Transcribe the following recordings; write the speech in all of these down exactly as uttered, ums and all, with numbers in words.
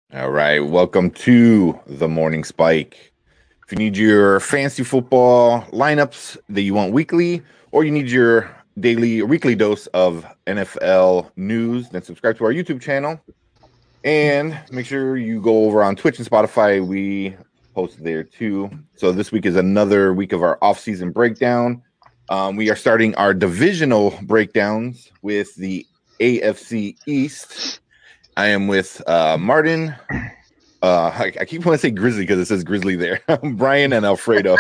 All right, welcome to the Morning Spike. If you need your fantasy football lineups that you want weekly, or you need your daily or weekly dose of N F L news, then subscribe to our YouTube channel. And make sure you go over on Twitch and Spotify. We post there too. So this week is another week of our off-season breakdown. Um, we are starting our divisional breakdowns with the A F C East. I am with uh, Martin. Uh, I, I keep wanting to say Grizzly because it says Grizzly there. Brian and Alfredo.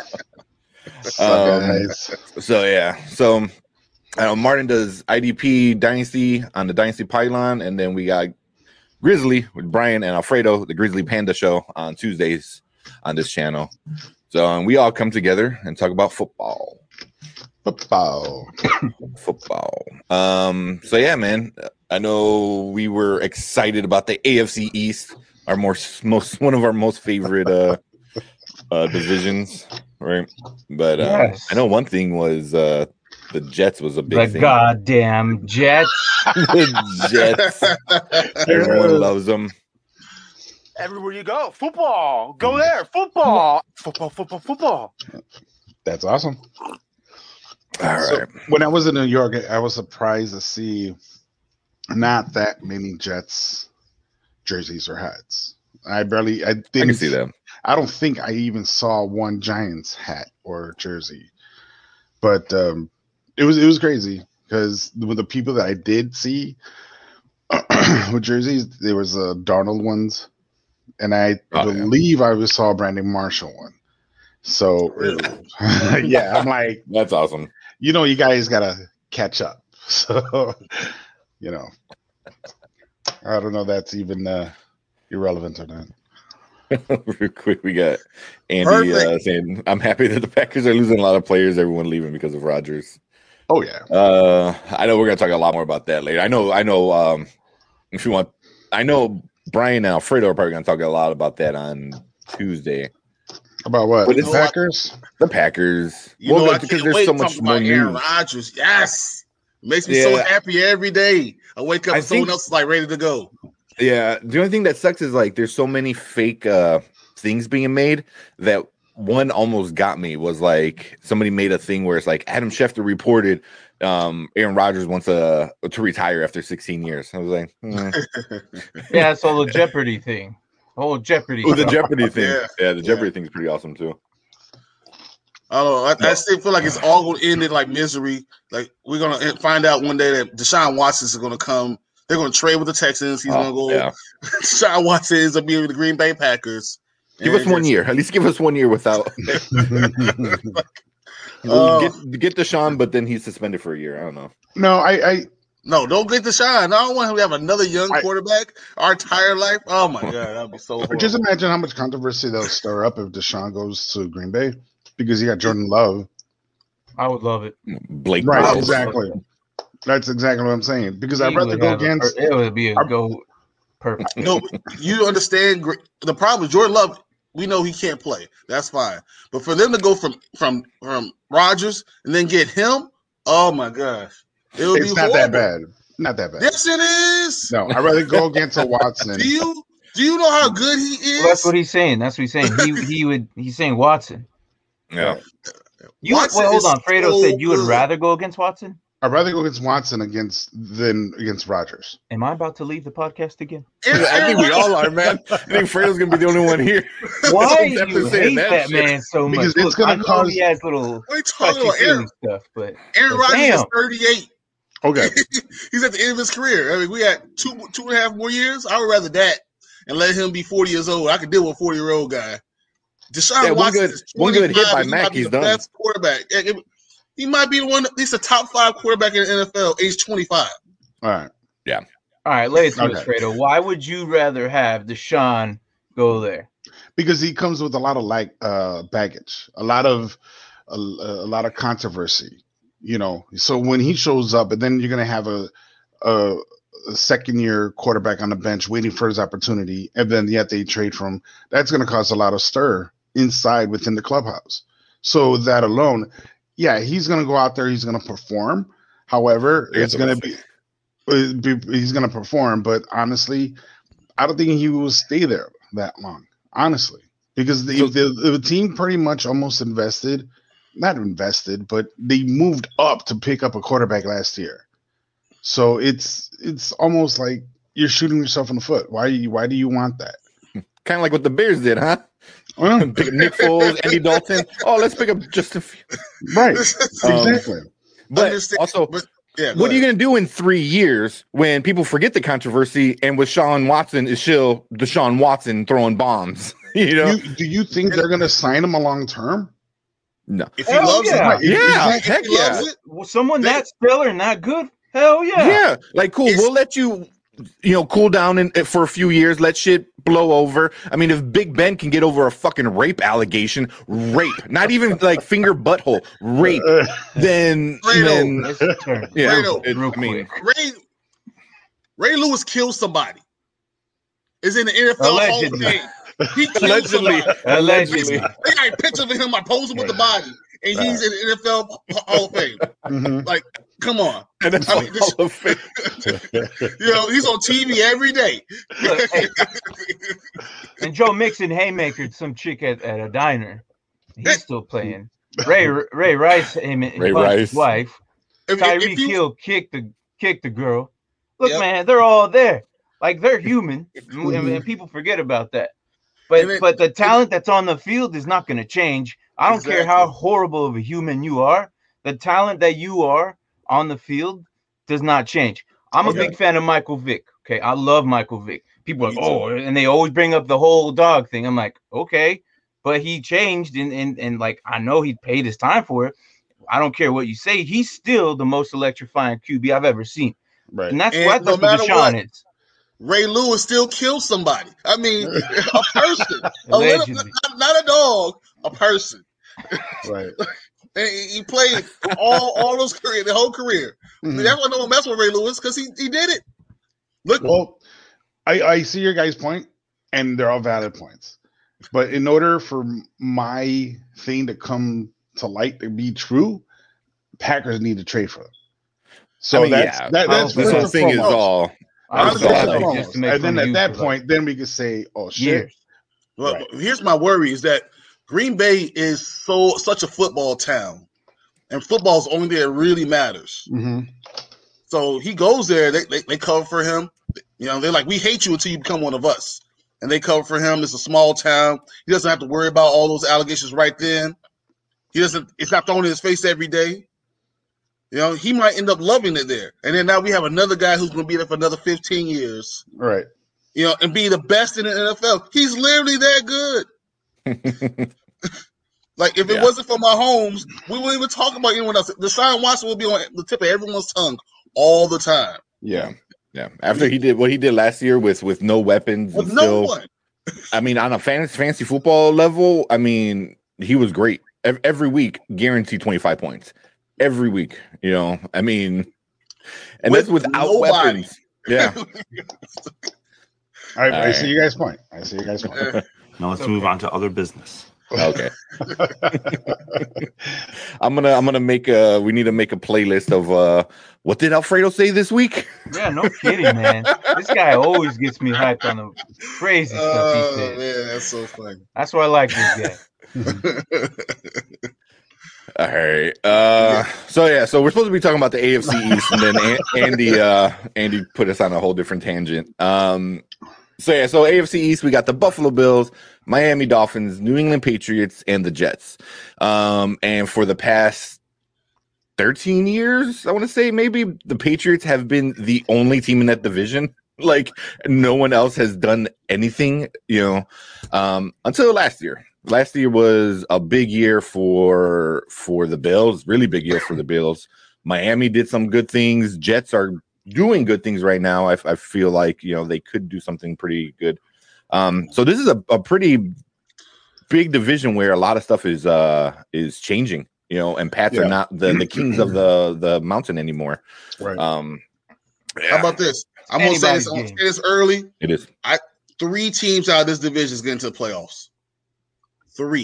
um, so yeah, so uh, Martin does I D P Dynasty on the Dynasty Pylon, and then we got Grizzly with Brian and Alfredo, the Grizzly Panda Show on Tuesdays on this channel. So um, we all come together and talk about football. Football. Football. Um, so yeah, man. I know we were excited about the A F C East, our more most one of our most favorite uh, uh, divisions, right? But uh, Yes. I know one thing was uh, the Jets was a big The thing. goddamn Jets. The Jets. Everyone loves them. Everywhere you go, football. Go there, football. Football, football, football. That's awesome. All So, right. when I was in New York, I was surprised to see not that many Jets jerseys or hats. I barely, I didn't I can see that. I don't think I even saw one Giants hat or jersey, but um, it was it was crazy because with the people that I did see with jerseys, there was uh, Darnold ones, and I Oh, yeah. believe I was saw Brandon Marshall one. So Really? yeah, I'm like, That's awesome. you know, you guys gotta catch up. So you know, I don't know if that's even uh, irrelevant or not. Real quick, we got Andy uh, saying, "I'm happy that the Packers are losing a lot of players. Everyone leaving because of Rodgers." Oh yeah. Uh, I know we're gonna talk a lot more about that later. I know, I know. Um, if you want, I know Brian and Alfredo are probably gonna talk a lot about that on Tuesday. About what? But The it's- Packers? The Packers, You well, know, I because can't there's wait so to much talk more about Aaron news. Rodgers. Yes. It makes me so Yeah. happy every day. I wake up I and someone think- else is like ready to go. Yeah, the only thing that sucks is like there's so many fake uh things being made that one almost got me was like somebody made a thing where it's like Adam Schefter reported um Aaron Rodgers wants uh, to retire after sixteen years. I was like, hmm. Yeah, it's all the Jeopardy thing. The whole Jeopardy. Oh, the stuff. Jeopardy thing. Yeah, Yeah, the yeah. Jeopardy thing's pretty awesome too. I don't know. I, No. I still feel like it's all going to end in like misery. Like we're going to find out one day that Deshaun Watson is going to come. They're going to trade with the Texans. He's Oh, going to go. yeah. Deshaun Watson is going to be with the Green Bay Packers. Give us one year. At least give us one year without Uh, get get Deshaun, but then he's suspended for a year. I don't know. No, I, I No, don't get Deshaun. I don't want him to have another young I- quarterback our entire life. Oh my god, that'd be so horrible. just imagine how much controversy they'll stir up if Deshaun goes to Green Bay because you got Jordan Love. I would love it. Blake Right, Bortles. exactly. That's exactly what I'm saying. Because I'd He rather would go have a against per- it would be a I'm- go perfect. No, you understand gr- the problem is Jordan Love. We know he can't play. That's fine. But for them to go from from from Rodgers and then get him, oh my gosh, it would it's be not horrible. that bad. Not that bad. Yes, it is. No, I'd rather go against a Watson. Do you do you know how good he is? Well, that's what he's saying. That's what he's saying. He he would he's saying Watson. Yeah. You Watson well, hold is on. Fredo so said you would good. rather go against Watson. I'd rather go against Watson against than against Rodgers. Am I about to leave the podcast again? Aaron- I think we all are, man. I think Fredo's gonna be the only one here. Why Except do for you saying hate that that, shit. man so much? Because it's Look, gonna I know cause- he has little What are you talking touchy about? Aaron, feely stuff, but Aaron but Rodgers is damn. thirty-eight. Okay. He's at the end of his career. I mean, we had two two and a half more years. I would rather that and let him be forty years old. I could deal with a forty year old guy. Deshaun Yeah, one Watson good- is one good hit twenty-five, by and he Mac, might be he's the done. best quarterback. Yeah, it- He might be the one. He's the top five quarterback in the N F L, age twenty-five. All right. All right, ladies and Okay. Fredo, why would you rather have Deshaun go there? Because he comes with a lot of like uh baggage, a lot of a, a lot of controversy, you know. So when he shows up, and then you're gonna have a a, a second year quarterback on the bench waiting for his opportunity, and then yet they trade from him, that's gonna cause a lot of stir inside within the clubhouse. So that alone, yeah, he's gonna go out there, he's gonna perform. However, Yeah, it's so gonna that's be, uh, be he's gonna perform, but honestly, I don't think he will stay there that long, honestly, because the, So- the the team pretty much almost invested, not invested, but they moved up to pick up a quarterback last year. So it's it's almost like you're shooting yourself in the foot. Why you why do you want that? Kind of like what the Bears did, huh? Well, Pick up Nick Foles, Andy Dalton. Oh, let's pick up just a few. right, Um, exactly. But Understand- also, but yeah, go what are you ahead. going to do in three years when people forget the controversy and with Sean Watson is still Deshaun Watson throwing bombs? You know? You, do you think they're going to sign him a long term? No. If he Hell loves yeah. it, Yeah, if heck he yeah. loves it, Well, someone They- that stellar and that good? Hell yeah. Yeah. Like, cool. It's- We'll let you, you know, cool down in, for a few years. Let shit blow over. I mean, if Big Ben can get over a fucking rape allegation, rape, not even like finger butthole, rape, Uh, then, Fredo. then It's a turn. yeah. Fredo. it- Real I mean, quick. Ray Ray Lewis killed somebody. Is in the N F L Hall of Allegedly. Fame. He killed Allegedly. somebody. Allegedly. They got a picture of him. I posing with the body, and he's in the N F L Hall of Fame. mhm. Like, come on. and it's I mean, this- Hall of Fame. You know, he's on T V every day. Look, hey. And Joe Mixon haymakered some chick at, at a diner. He's still playing. Ray Ray Rice him and Ray punched Rice. his wife. If, if, Tyreek if you, Hill kicked the kicked the girl. Look, Yep. man, they're all there. Like they're human, and, and people forget about that. But And it- but the talent that's on the field is not going to change. I don't care how Exactly. horrible of a human you are. The talent that you are on the field does not change. I'm a Okay. big fan of Michael Vick. Okay, I love Michael Vick. People are Me like, oh, and they always bring up the whole dog thing. I'm like, okay, but he changed, and and and like I know he paid his time for it. I don't care what you say. He's still the most electrifying Q B I've ever seen, Right. and that's And what no that's what matter Deshaun what, is. Ray Lewis still killed somebody. I mean, a person, a little, Allegedly. not, not a dog, a person. Right. And he he played all all those career, the whole career. I mean, Mhm. that's why no one mess with Ray Lewis because he, he did it. Look, Well, I, I see your guys' point, and they're all valid points. But in order for my thing to come to light to be true, Packers need to trade for them. So I mean, that's yeah. that, that's This This first whole and thing is foremost. all. I That's was all First I and like. like, foremost. just to make And then fun of at you that for, like, point, then we could say, "Oh shit!" years. well, Right. here's my worry: is that Green Bay is so such a football town, and football is the only thing that really matters. hmm So he goes there, they, they they cover for him. You know, they're like, we hate you until you become one of us, and they cover for him. It's a small town. He doesn't have to worry about all those allegations right then. He doesn't. It's not thrown in his face every day. You know, he might end up loving it there. And then now we have another guy who's going to be there for another fifteen years. Right. You know, and be the best in the N F L. He's literally that good. Like, if it Yeah. wasn't for Mahomes, we wouldn't even talk about anyone else. Deshaun Watson would be on the tip of everyone's tongue all the time. Yeah. Yeah. After he did what he did last year with with no weapons With and no still, one. I mean, on a fantasy fantasy football level, I mean, he was great. Ev- Every week, guaranteed twenty-five points. Every week, you know. I mean, and With that's without nobody. weapons. Yeah. I, I All see right. you guys' point. I see you guys' point. Now let's Okay. move on to other business. Okay. I'm gonna I'm gonna make a we need to make a playlist of uh what did Alfredo say this week? Yeah, no kidding, man. This guy always gets me hyped on the crazy stuff he Oh, says. man, that's so funny. That's why I like this guy. All right. Uh so yeah, so we're supposed to be talking about the A F C East and then An- Andy uh Andy put us on a whole different tangent. Um so yeah, so A F C East we got the Buffalo Bills, Miami Dolphins, New England Patriots, and the Jets. Um and for the past thirteen years, I want to say maybe the Patriots have been the only team in that division. Like no one else has done anything, you know, um, until last year. Last year was a big year for for the Bills, really big year for the Bills. Miami did some good things. Jets are doing good things right now. I, I feel like you know they could do something pretty good. Um, so this is a, a pretty big division where a lot of stuff is uh is changing. You know, and Pats Yeah. are not the the kings of the the mountain anymore. Right. Um, How about this? I'm going to say this, Anybody's I'm gonna game. say this early. it is. Three teams out of this division is getting to the playoffs. Three.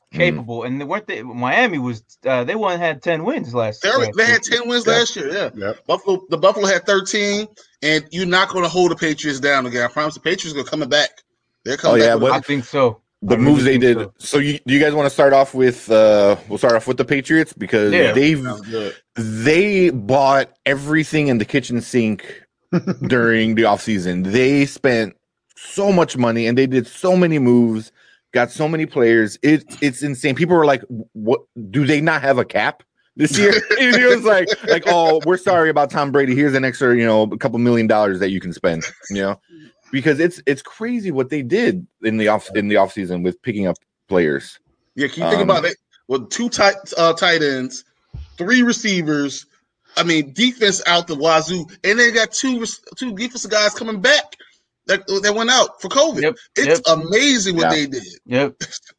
capable, and they weren't they, Miami was uh, they won had ten wins last. They, last they year. had ten wins Yeah. last year. Yeah, Yep. Buffalo. The Buffalo had thirteen, and you're not going to hold the Patriots down again. I promise. The Patriots are coming back. They're coming Oh, yeah, back. With I a, think so. The I moves really they think did. so. So, you, do you guys want to start off with? Uh, we'll start off with the Patriots because Yeah. they've sounds good. they bought everything in the kitchen sink during the offseason. They spent so much money and they did so many moves, got so many players. It, it's insane. People were like, "What? Do they not have a cap this year?" It was like, like, "Oh, we're sorry about Tom Brady. Here's an extra, you know, a couple million dollars that you can spend." You know, because it's it's crazy what they did in the off in the offseason with picking up players. Yeah, can you think Um, about it? With two tight uh, tight ends, three receivers. I mean, defense out the wazoo, and they got two two defensive guys coming back that that went out for COVID. Yep. It's Yep. amazing what Yeah. they did. Yep.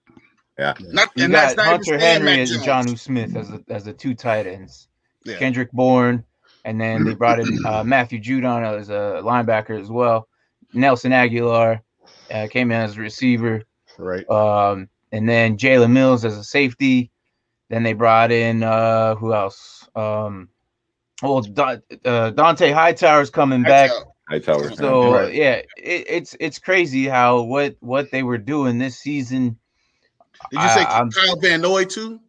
Not You and got that's not Hunter even saying Henry Mac and Jones. Jonnu Smith as the as the two tight ends. Yeah. Kendrick Bourne, and then they brought in uh, Matthew Judon as a linebacker as well. Nelson Aguilar uh, came in as a receiver, Right. um, and then Jalen Mills as a safety. Then they brought in uh, who else? Um, well, Don, uh, Dante Hightower's coming back. Hightower. Hightower. So Right. yeah, it, it's it's crazy how what what they were doing this season. Did you say I- I'm- Kyle Van Noy too?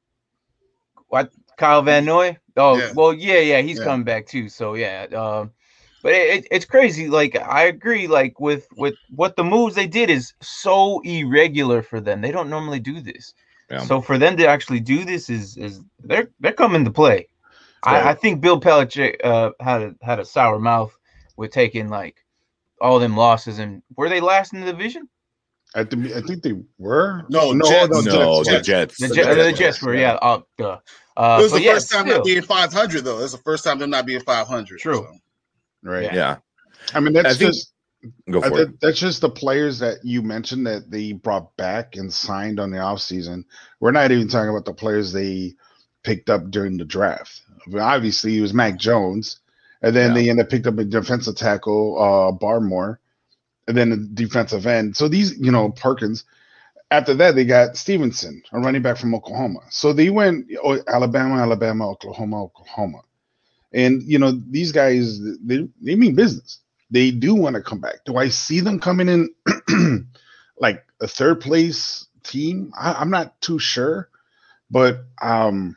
What Kyle Van Noy? Oh Yeah. well, yeah, yeah, he's Yeah. coming back too. So yeah, um, but it, it, it's crazy. Like I agree. Like with with what the moves they did is so irregular for them. They don't normally do this. Yeah. So for them to actually do this is is they're they're coming to play. Right. I, I think Bill Belichick uh, had a had a sour mouth with taking like all them losses, and were they last in the division? I think I think they were. No, no, Jets. no, No, Jets. the Jets. The, The Jets, Jets, the Jets were, yeah. yeah. Uh, duh. Uh, It was but the yeah, first time still, not being five hundred though. It's the first time they're not being five hundred. True. So. Right. Yeah. Yeah. I mean, that's I think- just Go uh, for it. that, that's just the players that you mentioned that they brought back and signed on the offseason. We're not even talking about the players they picked up during the draft. I mean, obviously, it was Mac Jones, and then Yeah. they ended up picked up a defensive tackle, uh, Barmore, and then a defensive end. So these, you know, Perkins. After that, they got Stevenson, a running back from Oklahoma. So they went oh, Alabama, Alabama, Oklahoma, Oklahoma. And, you know, these guys, they, they mean business. They do want to come back. Do I see them coming in like a third place team? I, I'm not too sure. But um,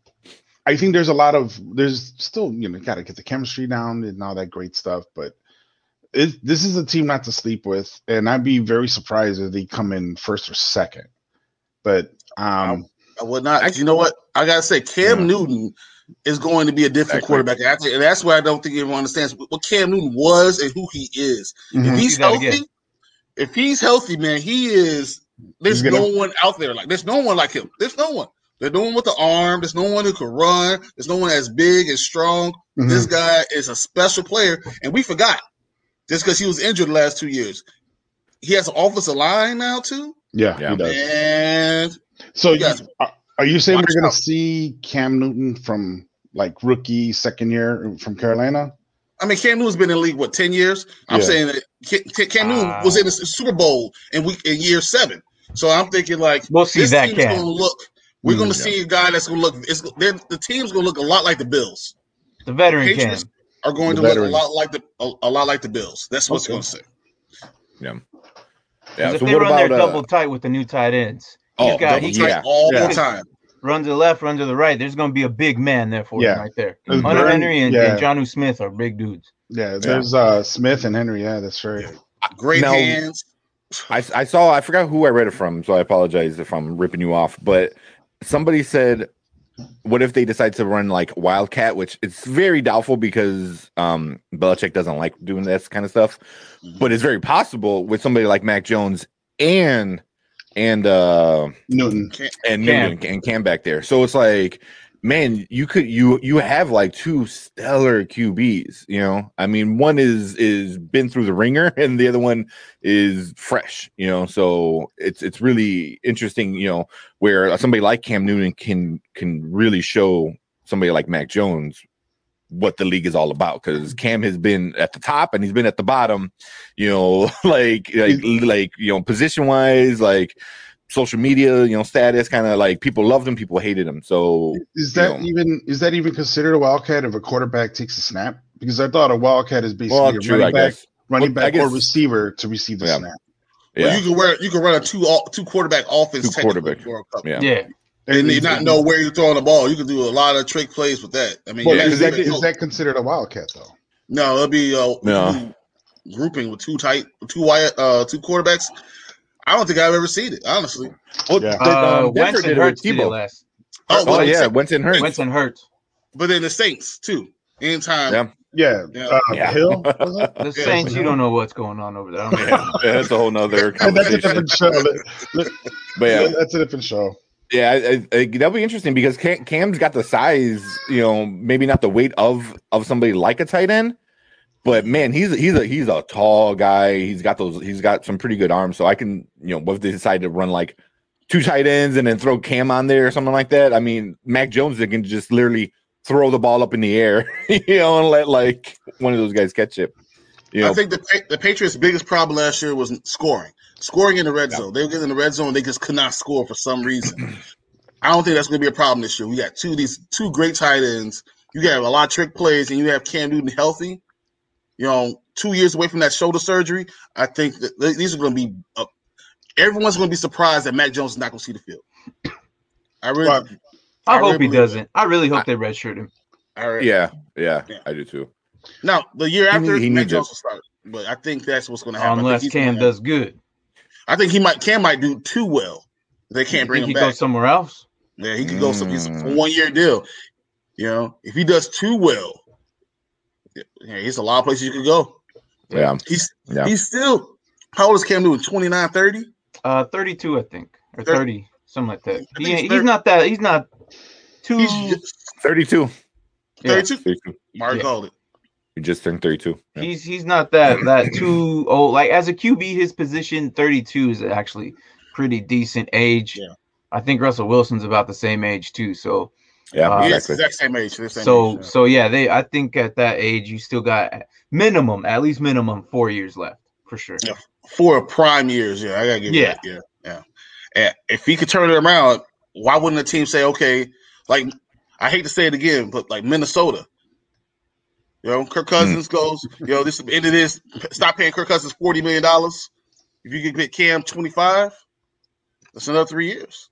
I think there's a lot of, there's still, you know, got to get the chemistry down and all that great stuff. But it, this is a team not to sleep with. And I'd be very surprised if they come in first or second. But um, I would not. You know what? I gotta say, Cam Yeah. Newton is going to be a different Exactly. quarterback. And I think- and that's why I don't think everyone understands what Cam Newton was and who he is. mhm. If he's See that healthy, again. if he's healthy, man, he is. There's He's gonna- no one out there like. There's no one like him. There's no one. There's no one with the arm. There's no one who can run. There's no one as big and strong. Mhm. This guy is a special player, and we forgot just because he was injured the last two years. He has an offensive line now too, yeah, Yeah. he does. and So you guys- you, are, are you saying Watch we're going out. to see Cam Newton from like rookie second year from Carolina? I mean, Cam Newton's been in the league what ten years. I'm Yeah. saying that Ca- Ca- Cam Newton Ah. was in the Super Bowl in week in year seven. So I'm thinking like We'll see this that, team's Cam. going to look. We're Mm, going to yeah. see a guy that's going to look. It's, they're- the team's going to look a lot like the Bills. The veteran Patriots Cam. are going The to veteran. look a lot like the a, a lot like the Bills. That's what it's Okay. going to say. Yeah. 'Cause Yeah. if So they what run about their uh, double tight with the new tight ends, he's Oh, got double he tight. can Yeah. all Yeah. the time. run to the left, run to the right. There's going to be a big man there for Yeah. him right there. There's Hunter Burn- Henry and, yeah. and Jonnu Smith are big dudes. Yeah, there's uh, Smith and Henry. Yeah, that's right. Great Now- hands. I, I saw I forgot who I read it from, so I apologize if I'm ripping you off. But somebody said, "What if they decide to run like Wildcat?" Which it's very doubtful because um, Belichick doesn't like doing this kind of stuff. But it's very possible with somebody like Mac Jones and and uh, Newton. and Cam. Newton and Cam back there. So it's like, man, you could you you have like two stellar Q Bs. You know, I mean, one is is been through the ringer, and the other one is fresh. You know, so it's it's really interesting. You know, where somebody like Cam Newton can can really show somebody like Mac Jones what the league is all about, because Cam has been at the top and he's been at the bottom, you know, like like like you know, position wise, like social media, you know, status, kind of like people loved him, people hated him. So is that you know, even is that even considered a wildcat if a quarterback takes a snap? Because I thought a wildcat is basically well, a true, running I back, guess. running Well, I back or guess- receiver to receive the Yeah. snap. Yeah, Well, you can wear you can run a two all, two quarterback offense. Two technically quarterback. in the World Cup. yeah, Yeah. And you is, not know where you're throwing the ball. You can do a lot of trick plays with that. I mean, well, Yeah, is, 'cause that, that is is- that considered a wildcat though? no, it'll be uh, we No. can do grouping with two tight, two wide, uh, two quarterbacks. I don't think I've ever seen it, honestly. Well, Yeah. the, Uh, um, Denver Wentz did and it with Hurts did it Tebow. last. Oh, Oh but yeah, the- Wentz and Hurts. Wentz and Hurts. but then the Saints too. Anytime, Yeah. Yeah, Yeah. Uh, Yeah. Hill. Was it? The Yeah, Saints, so- you don't know what's going on over there. I don't know. Yeah, that's a whole nother And that's a conversation. different show. Let- let- But yeah, that's a different show. yeah, I, I, I- that'll be interesting because Cam, Cam's got the size, you know, maybe not the weight of of somebody like a tight end, but man, he's he's a he's a tall guy. He's got those. He's got some pretty good arms. So I can, you know, what if they decide to run like two tight ends and then throw Cam on there or something like that? I mean, Mac Jones that can just literally throw the ball up in the air, you know, and let like one of those guys catch it. You know, I think the Pa- the Patriots' biggest problem last year was scoring, scoring in the red Yeah. zone. They were getting in the red zone, they just could not score for some reason. I don't think that's going to be a problem this year. We got two of these two great tight ends. You got a lot of trick plays, and you have Cam Newton healthy. You know, two years away from that shoulder surgery. I think that th- these are going to be. Uh, everyone's going to be surprised that Mac Jones is not going to see the field. I really, Well, I, I hope really he believe doesn't. I really hope they redshirt him. I really yeah, yeah, Yeah. I do too. Now the year He after, need- he Mac needs Jones it. will start. But I think that's what's going to happen. I think Unless he's Cam gonna- does good. I think he might. Cam might do too well. They can't You bring think him he back. goes somewhere else? Yeah, he could go some. It's a Mm. one year deal. You know, if he does too well, yeah, it's a lot of places you could go. Yeah, He's yeah. he's still. How old is Cam Newton? twenty-nine, thirty? Uh, thirty-two, I think, or Thirty- thirty, something like that. I He think ain't, he's he's thirty. not that. He's not too. He's just thirty-two. yeah. thirty-two. thirty-two. Mark Yeah. called it. He just turned thirty-two. Yeah. He's he's not that that too old. Like as a Q B, his position thirty-two is actually pretty decent age. Yeah. I think Russell Wilson's about the same age too. So Yeah, Uh, He is exactly. exact same age. they're same so age, yeah. so yeah, they I think at that age you still got minimum, at least minimum four years left for sure. Yeah. For prime years, yeah, I gotta give you Yeah. that. Yeah, yeah. And if he could turn it around, why wouldn't the team say, okay, like I hate to say it again, but like Minnesota. You know, Kirk Cousins goes, you know, this end of this, stop paying Kirk Cousins forty million dollars. If you could get Cam twenty-five, that's another three years.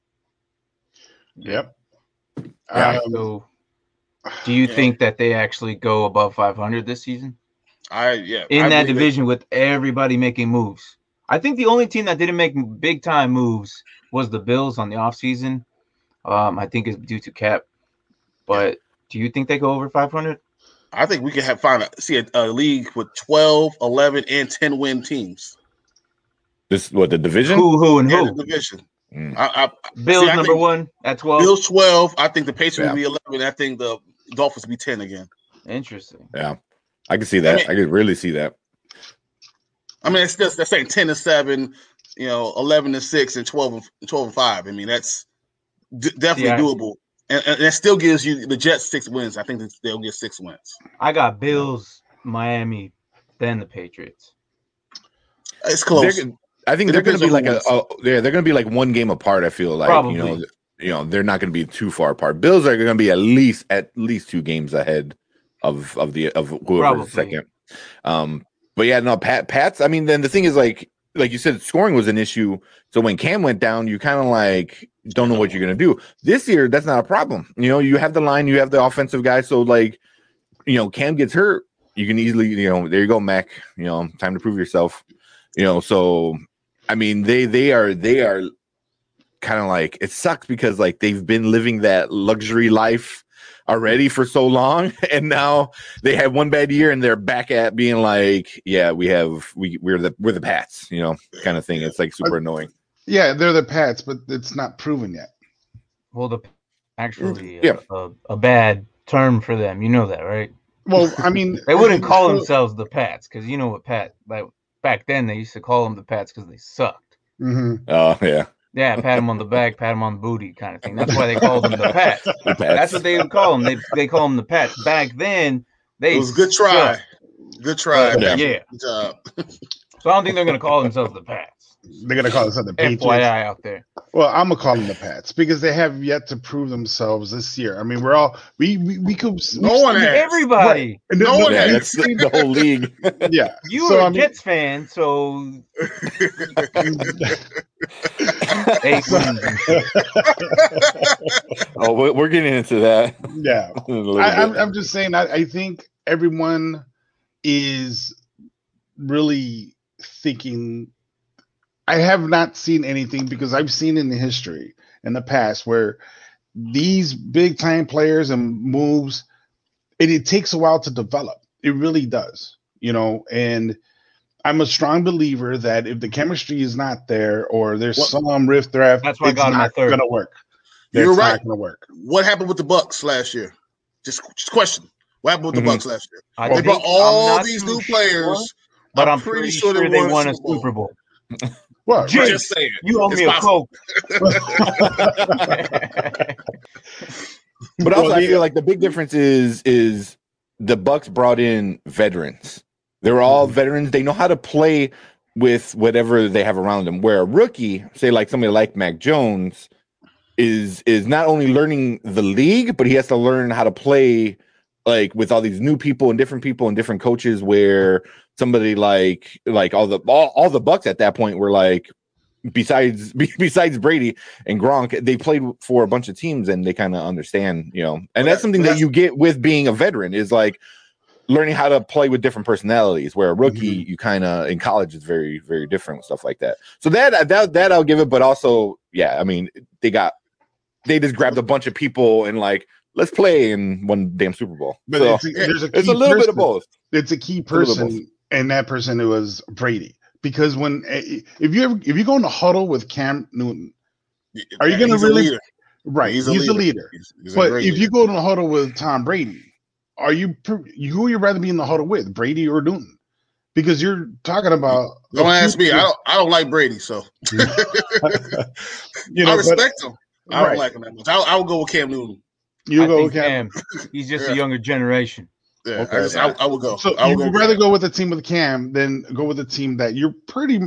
Yep. Yeah. Um, So do you Yeah. think that they actually go above five hundred this season I yeah. in I that believe it. division with everybody making moves? I think the only team that didn't make big time moves was the Bills on the offseason. Um, I think it's due to cap. But do you think they go over five hundred? I think we could have find a see a, a league with twelve, eleven, and ten win teams. This what the division? Who, who, and Yeah, who? the division. Mm. I, I, Bills see, I number think one at twelve. Bills twelve. I think the Patriots Yeah. will be eleven. I think the Dolphins will be ten again. Interesting. Yeah, I can see that. I, mean- could really see that. I mean, it's just they're saying ten and seven, you know, eleven and six, and twelve and twelve and five. I mean, that's d- definitely Yeah. doable, and, and that still gives you the Jets six wins. I think that they'll get six wins. I got Bills, Miami, then the Patriots. It's close. They're- I think It they're going depends to be on like who a, wins. a yeah, they're going to be like one game apart. I feel like you know, Probably. you know, they're not going to be too far apart. Bills are going to be at least at least two games ahead of of the of whoever's Probably. second. Um, but yeah, no, Pat Pats. I mean, then the thing is like like you said, scoring was an issue. So when Cam went down, you kind of like don't know what you're going to do. This year, that's not a problem. You know, you have the line, you have the offensive guy. So like, you know, Cam gets hurt, you can easily, you know, there you go, Mac. You know, time to prove yourself. You know, so I mean, they they are they are kind of like it sucks because like they've been living that luxury life already for so long, and now they have one bad year and they're back at being like, yeah, we have we we're the we're the Pats, you know, kind of thing. It's like super annoying. yeah, they're the Pats, but it's not proven yet. Well, the actually Yeah. a, a, a bad term for them. You know that, right? Well, I mean, They wouldn't call themselves the Pats because you know what Pat like back then they used to call them the Pats because they sucked. Mhm. Oh yeah, Yeah, pat them on the back, pat them on the booty, kind of thing. That's why they called them the Pats. the Pats. That's what they would call them. They they call them the Pats. Back then, they It was a good try. sucked. Good try. But, Yeah. yeah. Good job. So I don't think they're going to call themselves the Pats. They're gonna call themselves the Patriots. F Y I out there. Well, I'm gonna call them the Pats because they have yet to prove themselves this year. I mean, we're all we we, we could No one has. Everybody. Right. No one Yeah, has. that's the whole league. Yeah, You so, were I a mean, Jets fan, so eight wins. and shit. Oh, we're we're getting into that. yeah. in a little I, I'm bit. I'm just saying. I, I think everyone is really thinking. I have not seen anything because I've seen in the history in the past where these big time players and moves, it, it takes a while to develop. It really does, you know. And I'm a strong believer that if the chemistry is not there or there's What- some riff draft, That's why I it's got him not at third. gonna work. You're It's right. not gonna work. What happened with the Bucks last year? Just, just question. What happened with Mhm. the Bucks last year? I They think- brought I'm all not these too new sure, players, but I'm I'm pretty pretty sure sure they they won a won a Super Bowl. Super Bowl. Well, Jay, I'm just saying. You owe It's me a possible. Coke. But also, Well, I the- feel like the big difference is is the Bucks brought in veterans. They're all Mhm. veterans. They know how to play with whatever they have around them. Where a rookie, say like somebody like Mac Jones, is is not only learning the league, but he has to learn how to play like with all these new people and different people and different coaches. Where somebody like like all the all, all the Bucks at that point were like, besides besides Brady and Gronk, they played for a bunch of teams and they kind of understand, you know. And that's something that That's- you get with being a veteran is like learning how to play with different personalities. Where a rookie, you kind of in college is very very different with stuff like that. So that that that I'll give it. But also, yeah, I mean, they got they just grabbed a bunch of people and like let's play in one damn Super Bowl. But So it's, a, there's a, it's key a little bit of person. both. It's a key a little bit of person, and that person who was Brady. Because when if you ever if you go in the huddle with Cam Newton, Are you gonna He's a really- leader. right? He's, a the leader. He's, he's a But great if leader. you go in the huddle with Tom Brady, are you pr- who would you rather be in the huddle with, Brady or Newton? Because you're talking about. Don't a ask me. future- I don't. I don't like Brady, so you know, I but- respect him. I don't right. like him that much. I, I would go with Cam Newton. You I go think with Cam. Cam, he's just Yeah. a younger generation. Yeah, Okay. I, just, I, I would go. So I you would would go rather Cam. go with a team with Cam than go with a team that you're pretty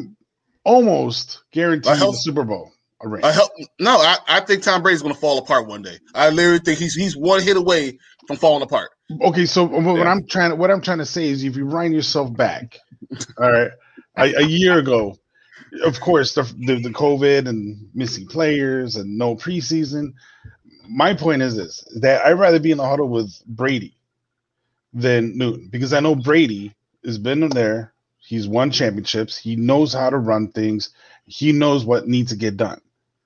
almost guaranteed I hope- the Super Bowl. ring. I help. No, I, I think Tom Brady's going to fall apart one day. I literally think he's he's one hit away from falling apart. Okay, so what Yeah. I'm trying to what I'm trying to say is, if you wind yourself back, all right, a, a year ago, of course, the, the the COVID and missing players and no preseason. My point is this: that I'd rather be in the huddle with Brady than Newton, because I know Brady has been there. He's won championships. He knows how to run things. He knows what needs to get done.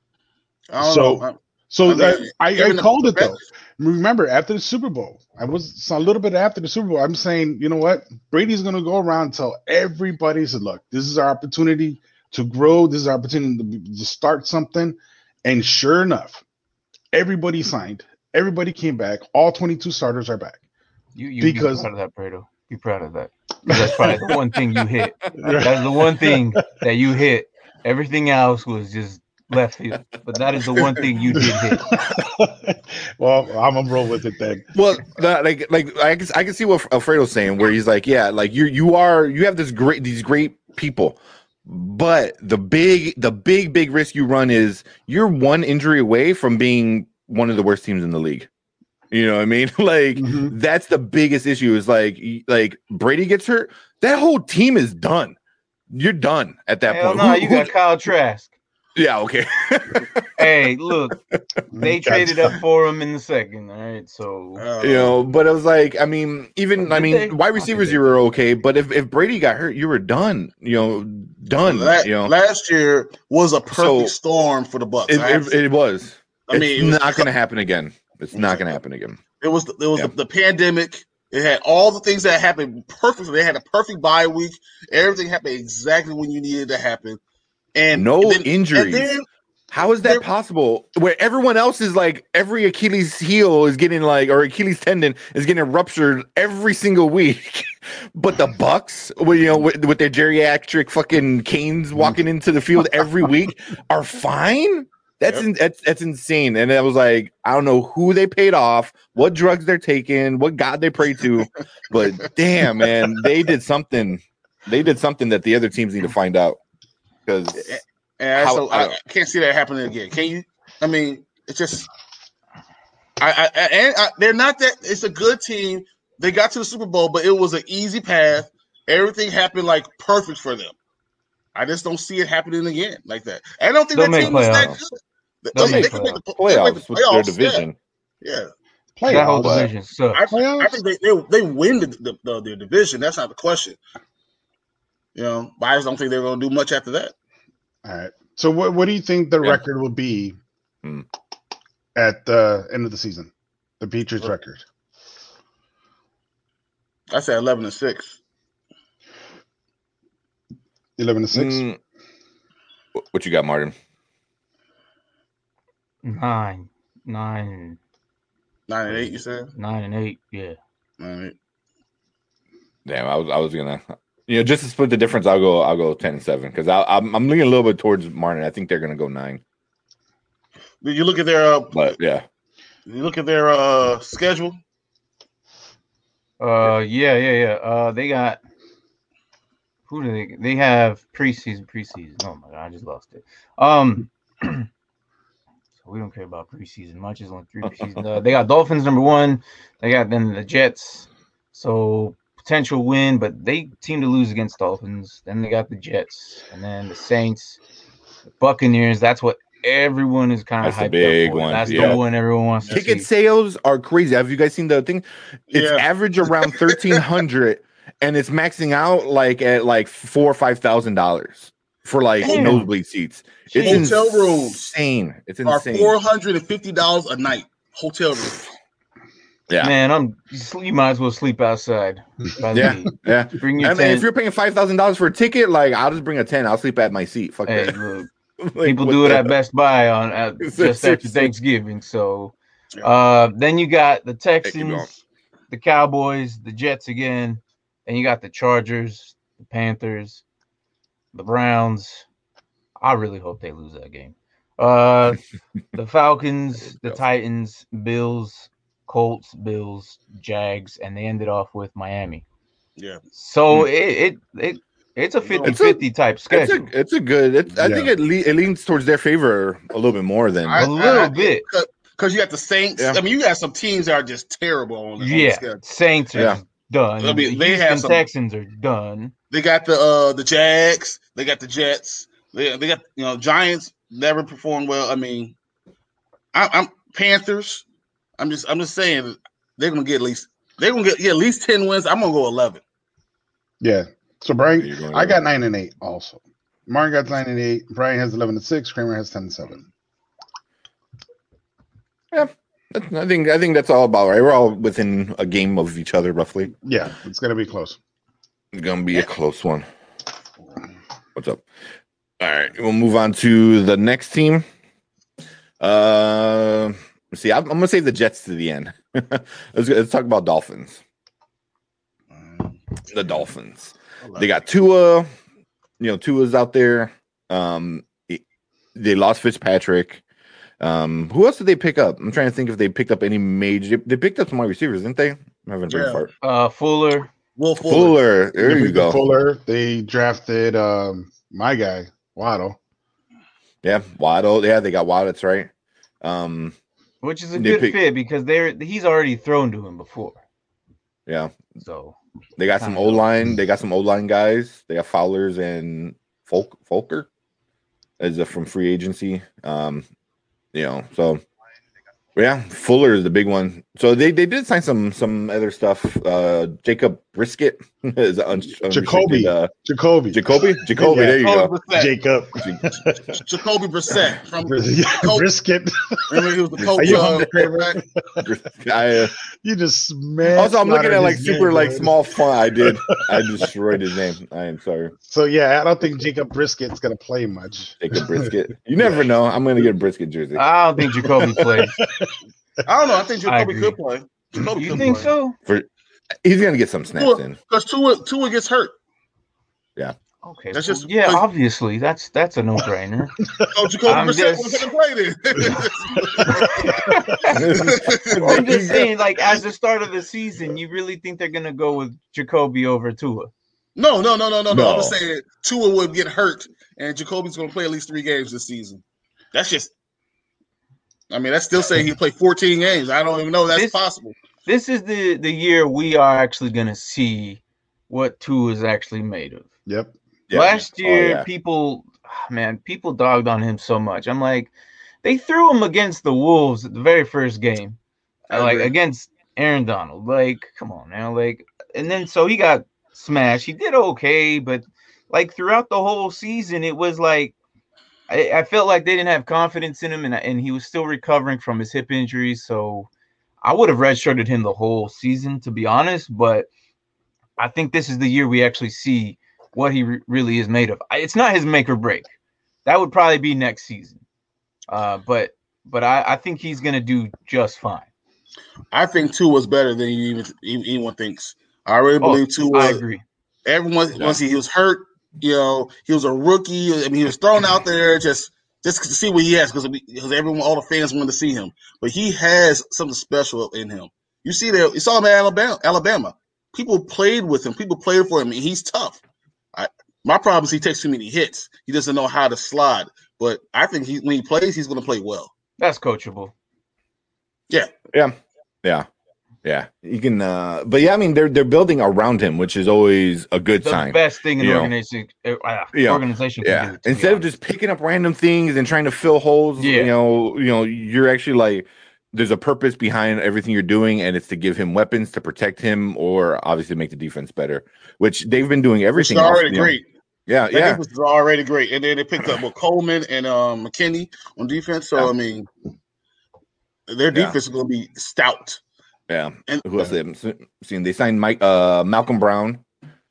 I don't So- know. So I mean, uh, I, I given the called it fact- though. Remember, after the Super Bowl, I was a little bit after the Super Bowl. I'm saying, you know what? Brady's going to go around and tell everybody, said, look, this is our opportunity to grow. This is our opportunity to, be- to start something. And sure enough, everybody signed. Everybody came back. All twenty-two starters are back. You you Because- be proud of that, Brado. Be proud of that. 'Cause that's probably the one thing you hit. That's the one thing that you hit. Everything else was just left field. But that is the one thing you did hit. Well, I'm gonna roll with it then. Well, the, like, like I can, I can see what Alfredo's saying, where he's like, yeah, like you, you are, you have this great, these great people, but the big, the big, big risk you run is you're one injury away from being one of the worst teams in the league. You know what I mean? Like Mhm. that's the biggest issue. Is like, like Brady gets hurt, that whole team is done. You're done at that Hell point. no, Who- you who- got Kyle Trask. yeah, okay. Hey, look, they Gotcha. traded up for him in the second. All right, so Uh, You know, but it was like, I mean, even I Did mean, they? wide receivers you were okay, but if, if Brady got hurt, you were done. You know, done. la- you know, last year was a perfect So- storm for the Bucks. it, I have it, to- it was. I mean, it's it was, not going to happen again. It's not going to happen again. It was it was Yeah. the, the pandemic. It had all the things that happened perfectly. They had a perfect bye week. Everything happened exactly when you needed to happen. And No and then, injuries. And then How is that There- possible? Where everyone else is like, every Achilles heel is getting like, or Achilles tendon is getting ruptured every single week, but the Bucks, with, you know, with, with their geriatric fucking canes walking into the field every week, are fine. That's Yep. in, that's that's insane. And I was like, I don't know who they paid off, what drugs they're taking, what God they pray to, but damn, man, they did something. they did something that the other teams need to find out. Because and how- so I I, don't- I can't see that happening again. Can you? I mean, it's just. I, I and I, they're not that. It's a good team. They got to the Super Bowl, but it was an easy path. Everything happened like perfect for them. I just don't see it happening again like that. I don't think They'll that make team is that playoffs. good. They'll They, make they can make the, playoffs they'll make the with their playoffs. division. Yeah, yeah. That whole Playoffs. division sucks. I, Playoffs? I think they, they they win the, the, the their division. That's not the question. You know, but I just don't think they're going to do much after that. All right. So what what do you think the Yeah. record will be Hmm. at the end of the season? The Patriots record. I said eleven and six. Eleven to six. Mm, wh- what you got, Martin? Nine, nine, Nine and eight. You said nine and eight. Yeah. nine and eight. Damn, I was I was gonna, you know, just to split the difference, I'll go I'll go ten and seven because I'm I'm leaning a little bit towards Martin. I think they're gonna go nine, Did you look at their? Uh, but yeah, you look at their uh, schedule. Uh, yeah, yeah, yeah. Uh, they got who do they? They have preseason, preseason. Oh my god, I just lost it. Um, so we don't care about preseason much. It's only three preseason. Uh, they got Dolphins number one. They got then the Jets. So potential win, but they seem to lose against Dolphins. Then they got the Jets, and then the Saints, the Buccaneers. That's what everyone is kind of That's the hyped big up for. one, That's yeah. the one everyone wants to ticket see. sales are crazy. Have you guys seen the thing? It's Yeah. average around thirteen hundred, and it's maxing out like at like four or five thousand dollars for like Damn. nosebleed seats. It's Hotel rooms insane. It's Are insane. four hundred and fifty dollars a night. Hotel room. Yeah, Man, I'm. You might as well sleep outside. by the yeah, beach. yeah. Bring your I mean, tent. if you're paying five thousand dollars for a ticket, like I'll just bring a ten. I'll sleep at my seat. Fuck Hey, that. look, Like, people what do it the- at Best Buy on at, just after Seriously. Thanksgiving. So, Yeah. uh, then you got the keep going. Texans, the Cowboys, the Jets again, and you got the Chargers, the Panthers, the Browns. I really hope they lose that game. Uh, the Falcons, the Titans, Bills, Colts, Bills, Jags, and they ended off with Miami. Yeah. So Hmm. it, it it it's a It's a- fifty-fifty type It's schedule. a it's a good. It's, I think Yeah. it, le- it leans towards their favor a little bit more than. I- A little bit. Because you got the Saints. Yeah. I mean, you got some teams that are just terrible on the, on the Yeah, schedule. Saints are Yeah. just done. I mean, the they have Houston some- Texans are done. They got the uh the Jags. They got the Jets. They, they got you know Giants never performed well. I mean, I, I'm Panthers. I'm just I'm just saying they're gonna get at least they're gonna get yeah, at least ten wins. I'm gonna go eleven. Yeah. So Brian, You're going I got eleven. nine and eight also. Martin got nine and eight. Brian has eleven and six. Kramer has ten and seven. That's- I think I think that's all about right. We're all within a game of each other, roughly. Yeah, it's gonna be close. It's gonna be a close one. What's up? All right, we'll move on to the next team. Uh, let's see, I'm, I'm gonna save the Jets to the end. let's, let's talk about Dolphins. The Dolphins. They got Tua. You know, Tua's out there. Um, he- they lost Fitzpatrick. Um, who else did they pick up? I'm trying to think if they picked up any major. They picked up some wide receivers, didn't they? I'm having a brain Yeah. fart. Uh, Fuller. Will Fuller. Fuller. There They you picked go. up Fuller. They drafted um, my guy Waddle. Yeah, Waddle. Yeah, they got Waddle. That's right. Um, Which is a They good pick- fit because they're he's already thrown to him before. yeah, So they got some O Kinda. line. They got some O line guys. They got Fowlers and Folk Folker as a, from free agency. Um, you know, so yeah, Fuller is the big one. So they, they did sign some some other stuff. Uh, Jacob Brisket is un- unrestricted, Jacoby. Uh, Jacoby. Jacoby. Jacoby. Yeah. There you go. Jacoby Brissett. Jacob. Jacoby Brissett from Brisket. remember he was the coach. Are you uh, hungry, Kramer? I, uh, You just smashed. also, I'm looking out at of like his super name, like bro. small font. I did. I destroyed his name. I am sorry. So yeah, I don't think Jacob Brisket's gonna play much. Jacob Brisket. You never know. I'm gonna get a Brisket jersey. I don't think Jacoby plays. I don't know. I think I Jacoby agree. could play. Jacoby You could think play. so? He's gonna get some snaps in. Because Tua Tua gets hurt. Okay. That's so- just- yeah, obviously that's that's a no brainer. Oh, Jacoby I'm Brissett just- was going to play then. I'm just saying, like as the start of the season, you really think they're gonna go with Jacoby over Tua? No, no, no, no, no, no. I'm just No. saying Tua would get hurt, and Jacoby's going to play at least three games this season. That's just. I mean, that's still saying he played fourteen games. I don't even know if that's This- possible. This is the the year we are actually gonna see what Tua is actually made of. Yep. Yeah. Last Oh, year, yeah. people, man, people dogged on him so much. I'm like, they threw him against the Wolves at the very first game, I like agree. against Aaron Donald. Like, come on now, like, and then so he got smashed. He did okay, but like throughout the whole season, it was like I, I felt like they didn't have confidence in him, and and he was still recovering from his hip injury. So I would have redshirted him the whole season, to be honest. But I think this is the year we actually see what he re- really is made of. I- It's not his make or break. That would probably be next season. Uh, but but I, I think he's gonna do just fine. I think Tua was better than you even anyone thinks. I really believe Oh, Tua. I agree. Everyone Yeah. once he, he was hurt, you know, he was a rookie. I mean, he was thrown out there just just to see what he has because because everyone, all the fans wanted to see him. But he has something special in him. You see that you saw him at Alabama. Alabama. People played with him. People played for him. And he's tough. I, my problem is he takes too many hits. He doesn't know how to slide. But I think he, when he plays, he's going to play well. That's coachable. Yeah. Yeah. Yeah. You can uh but yeah, I mean they're they're building around him, which is always a good The sign. best thing an You know. organization uh, Yeah. organization can Yeah. do. to be Instead of honest. just picking up random things and trying to fill holes, Yeah. you know, you know, you're actually like there's a purpose behind everything you're doing, and it's to give him weapons to protect him or obviously make the defense better, which they've been doing Which is everything else, already you know. great. Yeah, That yeah. defense is already great. And then they picked up with Coleman and um, McKinney on defense. So, Yeah. I mean, their Yeah. defense is going to be stout. Yeah. And Who else they haven't se- seen? They signed Mike uh Malcolm Brown,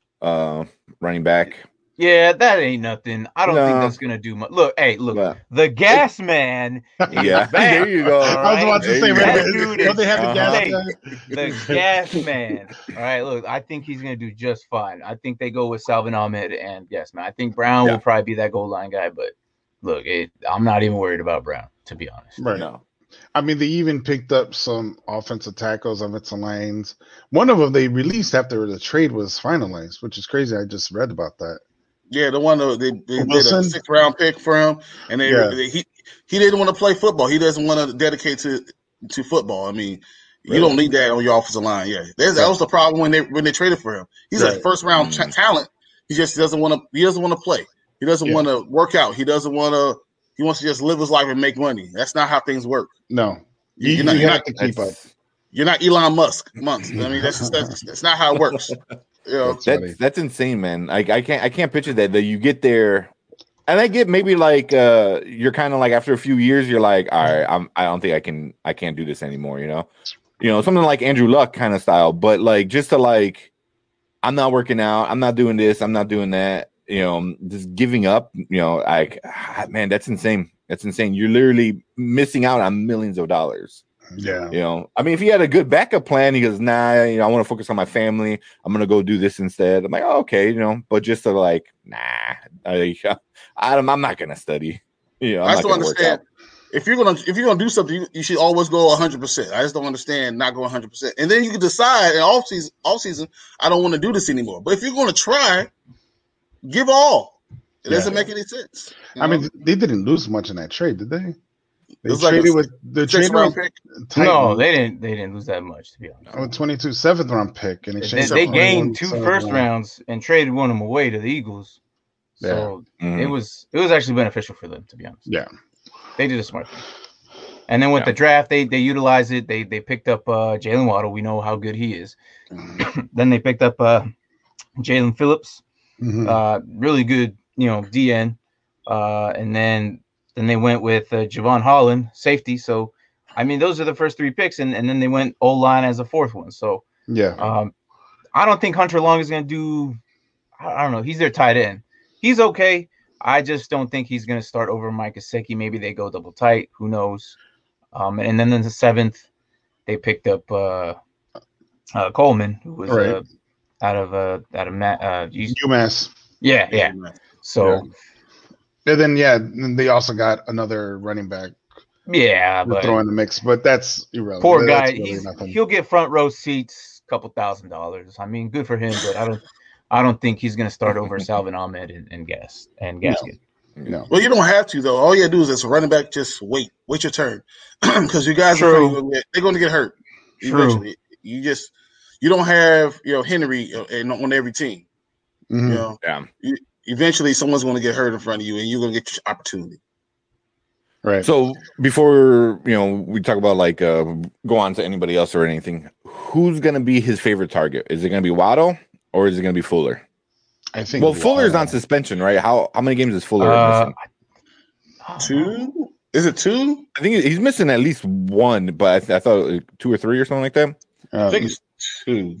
uh running back. Yeah, that ain't nothing. I don't think No. that's gonna do much. Look, hey, look, But, the gas man is yeah, back. there you go. all I was about to There say, you wait a go. That minute. dude Don't is they have the gas hey, guy? the gas man. All right, look, I think he's gonna do just fine. I think they go with Salvin Ahmed and gas man. I think Brown Yeah. will probably be that goal line guy, but look, it, I'm not even worried about Brown, to be honest. Right. No. I mean, they even picked up some offensive tackles, offensive lanes. One of them they released after the trade was finalized, which is crazy. I just read about that. yeah, the one that they, they did a Wilson? sixth round pick for him, and they, Yeah. they he he didn't want to play football. He doesn't want to dedicate to to football. I mean, you Really? don't need that on your offensive line. Yeah, There's, that Right. was the problem when they when they traded for him. He's a Right. first round Mm. ch- talent. He just doesn't want to. He doesn't want to play. He doesn't Yeah. want to work out. He doesn't want to. He wants to just live his life and make money. That's not how things work. No, you, You're not. you You're have not, to keep up. That's, you're not Elon Musk. Months. I mean, that's just that's, that's not how it works. You know, That's funny. that's that's insane, man. Like I can't I can't picture that that you get there, and I get maybe like uh you're kind of like after a few years you're like, all right, I'm I don't think I can I can't do this anymore, you know, you know something like Andrew Luck kind of style, but like just to like I'm not working out, I'm not doing this, I'm not doing that, you know, just giving up, you know, like ah, man, that's insane. That's insane. You're literally missing out on millions of dollars. Yeah. You know, I mean, if he had a good backup plan, he goes, nah, you know, I want to focus on my family. I'm gonna go do this instead. I'm like, oh, okay, you know, but just to like, nah, I, I'm, I'm not gonna study. You know, I'm I not still gonna work understand. out. If you're gonna if you're gonna do something, you, you should always go one hundred percent. I just don't understand not going one hundred percent. And then you can decide in off season, off season, I don't want to do this anymore. But if you're gonna try, give all. It Yeah. doesn't make any sense. you I know? mean, they didn't lose much in that trade, did they? They was like a traded with the six trade round with pick. Titans No, they didn't. They didn't lose that much, to be honest. with twenty-two seventh round pick in They, exchange. they for gained two twenty-one first seventh round. rounds and traded one of them away to the Eagles. So Mhm. it was it was actually beneficial for them, to be honest. Yeah. They did a smart thing. And then with Yeah. the draft, they they utilized it. They they picked up uh, Jalen Waddle. We know how good he is. Then they picked up uh, Jalen Phillips, Mhm. uh, really good, you know, D N. Uh, and then then they went with uh, Javon Holland, safety. So, I mean, those are the first three picks, and, and then they went O line as a fourth one. So, yeah. um, I don't think Hunter Long is going to do. I don't know. He's their tight end. He's okay. I just don't think he's going to start over Mike Gesicki. Maybe they go double tight. Who knows? Um, and then in the seventh, they picked up uh, uh, Coleman, who was Right. uh, out of uh, out of Ma- uh, U- UMass. yeah, yeah. So And then yeah, then they also got another running back yeah, to but throw in the mix, but that's irrelevant. poor That's guy. really He's nothing. he'll get front row seats, couple thousand dollars. I mean, good for him, but I don't. I don't think he's going to start over Salvin Ahmed and, and Gas and Gaskin. No. Well, you don't have to though. All you gotta do is as a running back, just wait, wait your turn, because you guys are gonna get, they're going to get hurt eventually. True. You just you don't have you know Henry on every team. Mm-hmm. You know, yeah. You, eventually, someone's going to get hurt in front of you, and you're going to get your opportunity. Right. So before you know, we talk about like uh, go on to anybody else or anything. Who's going to be his favorite target? Is it going to be Waddle or is it going to be Fuller? I think. Well, Fuller's on suspension, right? How how many games is Fuller uh, missing? Two? Is it two? I think he's missing at least one, but I, th- I thought like two or three or something like that. Uh, I think it's two.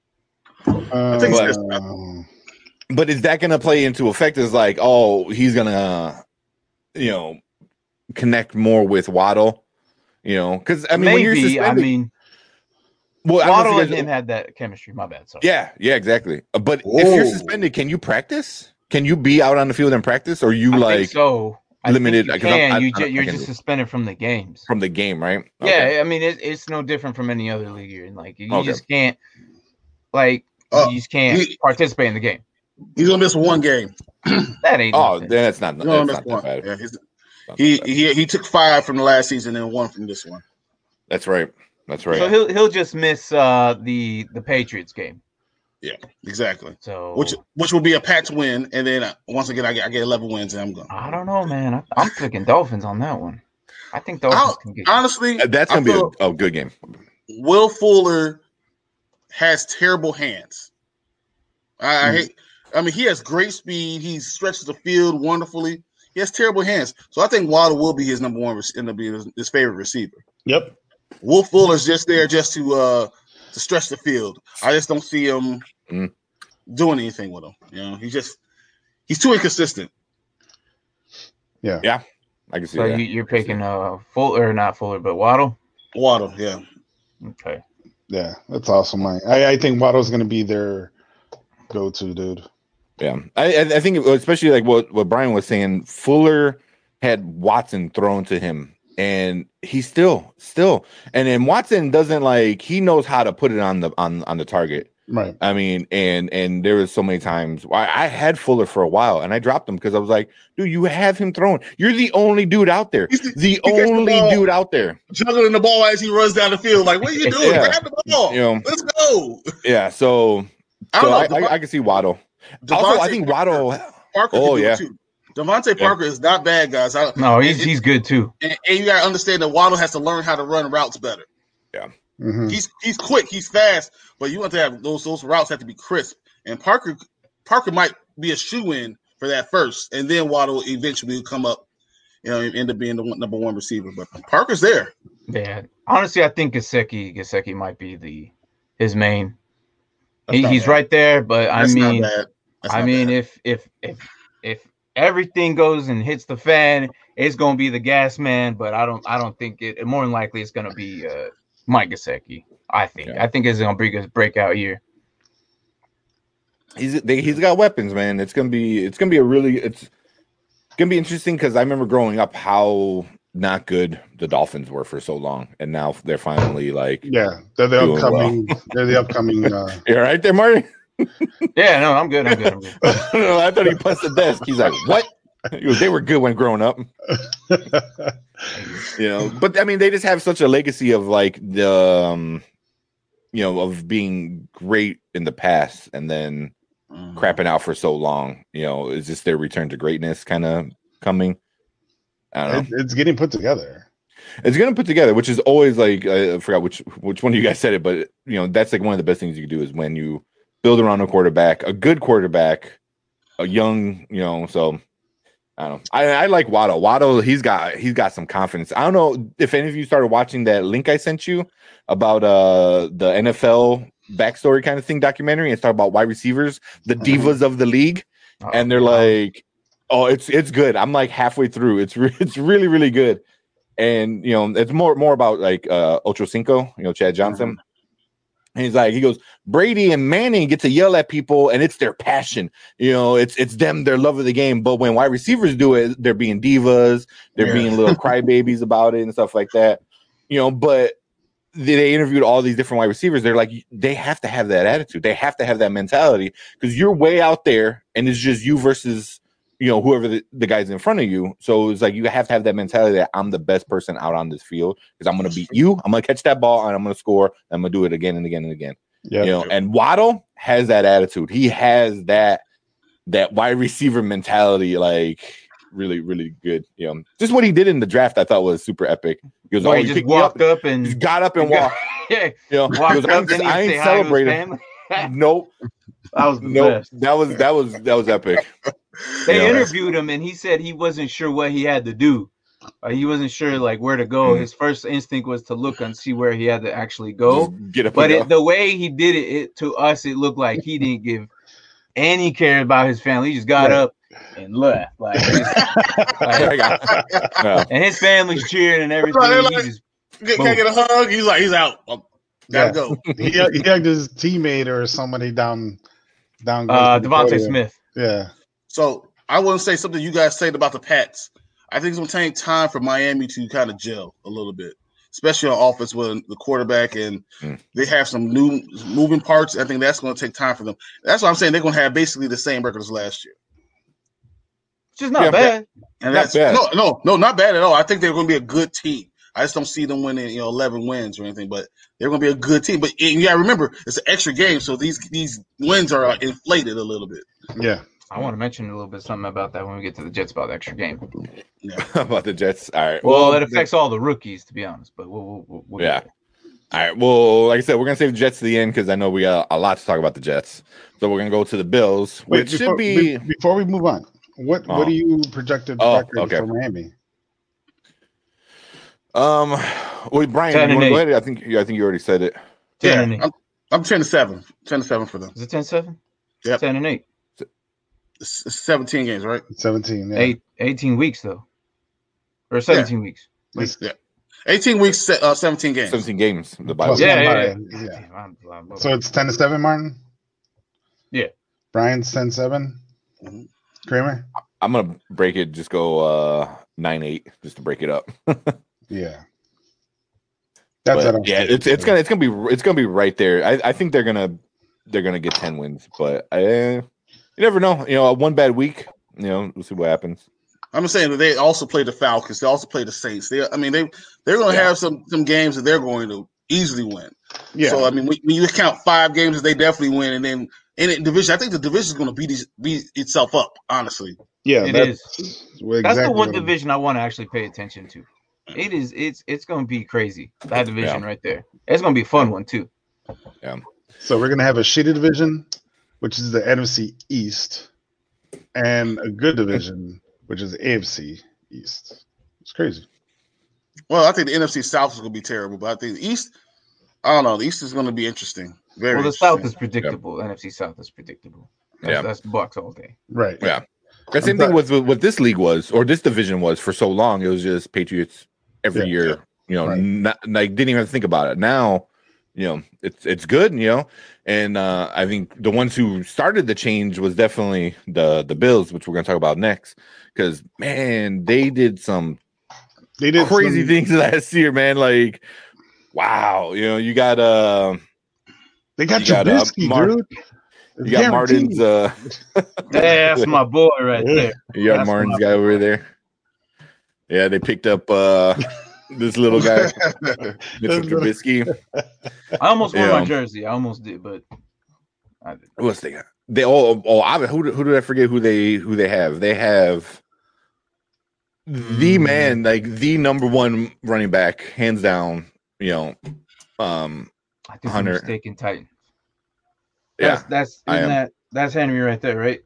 Uh, I think it's uh, But is that going to play into effect? Is like, oh, he's going to, you know, connect more with Waddle, you know? Because I mean, maybe. when you're suspended, I mean, well, Waddle and guys, him had that chemistry. My bad. Sorry. Yeah, yeah, exactly. But Whoa. if you're suspended, can you practice? Can you be out on the field and practice, or you I like think so? I limited? think you 'cause I'm- can. I- you I- ju- I you're can just do it. suspended from the games. From the game, right? Yeah, Okay. I mean it, it's no different from any other league you're in. Like you Okay. just can't, like Uh, you just can't he- participate in the game. He's going to miss one game. That ain't. Oh, nothing. then that's not. He's gonna That's miss not that one. bad. Yeah, he's, Not he, that bad. he he took five from the last season and one from this one. That's right. That's right. So he'll he'll just miss uh, the the Patriots game. Exactly. So Which which will be a patch win, and then uh, once again I get I get eleven wins and I'm gone. I don't know, man. I, I'm picking Dolphins on that one. I think Dolphins I'll- can get. Honestly, That's I gonna be feel a, a good game. Will Fuller has terrible hands. I, I Hmm. hate. I mean, he has great speed. He stretches the field wonderfully. He has terrible hands, so I think Waddle will be his number one, end up being his, his favorite receiver. Yep. Will Fuller's just there just to uh to stretch the field. I just don't see him Mm. doing anything with him. You know, he just he's too inconsistent. I can see So that. you, you're picking uh Fuller, not Fuller, but Waddle. Waddle, yeah. Okay. Yeah, that's awesome. I I, I think Waddle's going to be their go-to dude. Yeah, I, I I think especially like what, what Brian was saying, Fuller had Watson thrown to him, and he still still, and then Watson doesn't like he knows how to put it on the on on the target. Right. I mean, and and there was so many times I, I had Fuller for a while, and I dropped him because I was like, dude, you have him thrown. You're the only dude out there. He's the- The he gets the only ball. dude out there. Juggling the ball as he runs down the field. Like, what are you doing? Yeah. Grab the ball. You know. Let's go. Yeah, so I so don't I, know. I, Devon- I can see Waddle. Devontae Also, I think Parker- Waddle. Parker Oh, can do yeah. it too. Devontae Parker is not bad, guys. I, No, he's and, he's good too. and, and you gotta understand that Waddle has to learn how to run routes better. Mhm. He's he's quick, he's fast, but you want to have those those routes have to be crisp. And Parker Parker might be a shoe in for that first, and then Waddle eventually will come up, you know, and end up being the one, number one receiver. But Parker's there. Yeah. Honestly, I think Gesicki Gesicki might be the his main. That's He, not he's bad. right there, but I That's mean, not bad. That's I not mean, bad. if if if if everything goes and hits the fan, it's gonna be the gas man. But I don't I don't think it. More than likely, it's gonna be uh, Mike Gesicki. I think. Yeah. I think it's gonna be a breakout year. He's they, he's got weapons, man. It's gonna be it's gonna be a really it's gonna be interesting because I remember growing up how not good the Dolphins were for so long, and now they're finally like Yeah, they're the Doing upcoming. They're the upcoming. Uh, you're right there, Marty. Yeah, no, I'm good. I'm good. I'm good. I thought he pressed the desk. He's like, what? He goes, they were good when growing up, you know. But I mean, they just have such a legacy of like the, um, you know, of being great in the past and then Mhm. crapping out for so long. You know, is this their return to greatness kind of coming? I don't know. it, it's getting put together. It's gonna put together, which is always like I forgot which which one of you guys said it, but you know that's like one of the best things you can do is when you build around a quarterback, a good quarterback, a young, you know. So I don't know. I, I like Waddle. Waddle, he's got he's got some confidence. I don't know if any of you started watching that link I sent you about uh the N F L backstory kind of thing documentary. It's talking about wide receivers, the divas of the league, Oh, and they're like, oh, it's it's good. I'm like halfway through. It's re- it's really really good. And you know, it's more more about like uh Ocho Cinco, you know, Chad Johnson. And he's like, he goes, Brady and Manning get to yell at people, and it's their passion. You know, it's it's them, their love of the game. But when wide receivers do it, they're being divas, they're Yeah. being little crybabies about it and stuff like that. You know, but they interviewed all these different wide receivers. They're like, they have to have that attitude. They have to have that mentality because you're way out there and it's just you versus, you know, whoever the, the guys in front of you. So it's like you have to have that mentality that I'm the best person out on this field because I'm going to beat you. I'm going to catch that ball and I'm going to score. I'm going to do it again and again and again. Yeah. You know, and Waddle has that attitude. He has that that wide receiver mentality, like really, really good. You know, just what he did in the draft, I thought was super epic. He was, Well, oh, he you just walked up, up and just got up and walked. Yeah, you know, walked was, up I'm just, and I ain't celebrating. Nope. That was the nope. best. That was that was that was epic. They yeah. interviewed him and he said he wasn't sure what he had to do. Uh, he wasn't sure like where to go. Mm. His first instinct was to look and see where he had to actually go. Just get up but and it, the way he did it, it, to us, it looked like he didn't give any care about his family. He just got right. up and left. Like, just, like yeah. And his family's cheering and everything. Like, he just, can I get a hug? He's like, he's out. Oh, gotta yeah. go. he, he hugged his teammate or somebody down, down. Uh, Devontae Smith. Yeah. So I want to say something you guys said about the Pats. I think it's going to take time for Miami to kind of gel a little bit, especially on offense with the quarterback, and mm. they have some new moving parts. I think that's going to take time for them. That's why I'm saying they're going to have basically the same record as last year. It's just not yeah, bad. And not that's bad. no, no, no, not bad at all. I think they're going to be a good team. I just don't see them winning, you know, eleven wins or anything, but they're going to be a good team. But you got to remember, it's an extra game, so these these wins are like inflated a little bit. Yeah. I want to mention a little bit something about that when we get to the Jets about the extra game. Yeah. About the Jets. All right. Well, well it affects the, all the rookies, to be honest. But we'll, we'll, we'll yeah. All right. Well, like I said, we're gonna save the Jets to the end because I know we got a lot to talk about the Jets. So we're gonna go to the Bills, which Wait, before, should be be, before we move on. What oh. what do you projected oh, record okay. for Miami? Um. Well, Brian, you want to go ahead? I think I think you already said it. Yeah. I'm, I'm ten to seven. Ten to seven for them. Is it ten seven? Yeah. Ten and eight. It's seventeen games, right? seventeen, yeah. Eight, eighteen weeks, though. Or seventeen yeah. weeks. Wait. Yeah. eighteen weeks, uh, seventeen games. seventeen games. The Bible. Yeah, yeah, yeah. yeah. Damn, I'm, I'm so it's ten to seven, Martin? Yeah. Brian's ten seven? Mm-hmm. Kramer? I'm going to break it, just go uh, nine eight, just to break it up. yeah. That's but, yeah, it's it's gonna it's gonna be it's gonna be right there. I, I think they're gonna they're gonna get ten wins, but I, you never know. You know, one bad week. You know, we'll see what happens. I'm just saying that they also play the Falcons. They also play the Saints. They, I mean, they they're going to yeah. have some some games that they're going to easily win. Yeah. So I mean, when, when you count five games, they definitely win. And then in the division, I think the division is going to beat beat itself up. Honestly. Yeah, it that's, is. Exactly that's the one division I want to actually pay attention to. It is. It's it's going to be crazy. That division yeah. right there. It's going to be a fun one too. Yeah. So we're going to have a shitty division, which is the N F C East, and a good division, which is the A F C East. It's crazy. Well, I think the N F C South is going to be terrible, but I think the East, I don't know. The East is going to be interesting. Very well, the interesting. South is predictable. Yeah. N F C South is predictable. That's, yeah. that's Bucks all day. Right. Yeah. The same thing with what this league was, or this division was for so long. It was just Patriots every yeah, year. Yeah. You know, right. not, like didn't even think about it. Now, you know, it's it's good. You know, and uh, I think the ones who started the change was definitely the the Bills, which we're going to talk about next. Because man, they did some they did crazy some... things last year, man. Like, wow, you know, you got uh, they got Trubisky, uh, dude. You got Martin's. Uh, that's my boy right there. You got that's Martin's guy boy. over there. Yeah, they picked up uh, this little guy, Mitchell Trubisky. I almost wore yeah. my jersey. I almost did, but I did. What's they got? They all. Oh, I, who who did I forget who they who they have? They have the man, like the number one running back, hands down. You know, um, I think Hunter. I'm mistaken Titan. Yeah, that's that's isn't that that's Henry right there, right?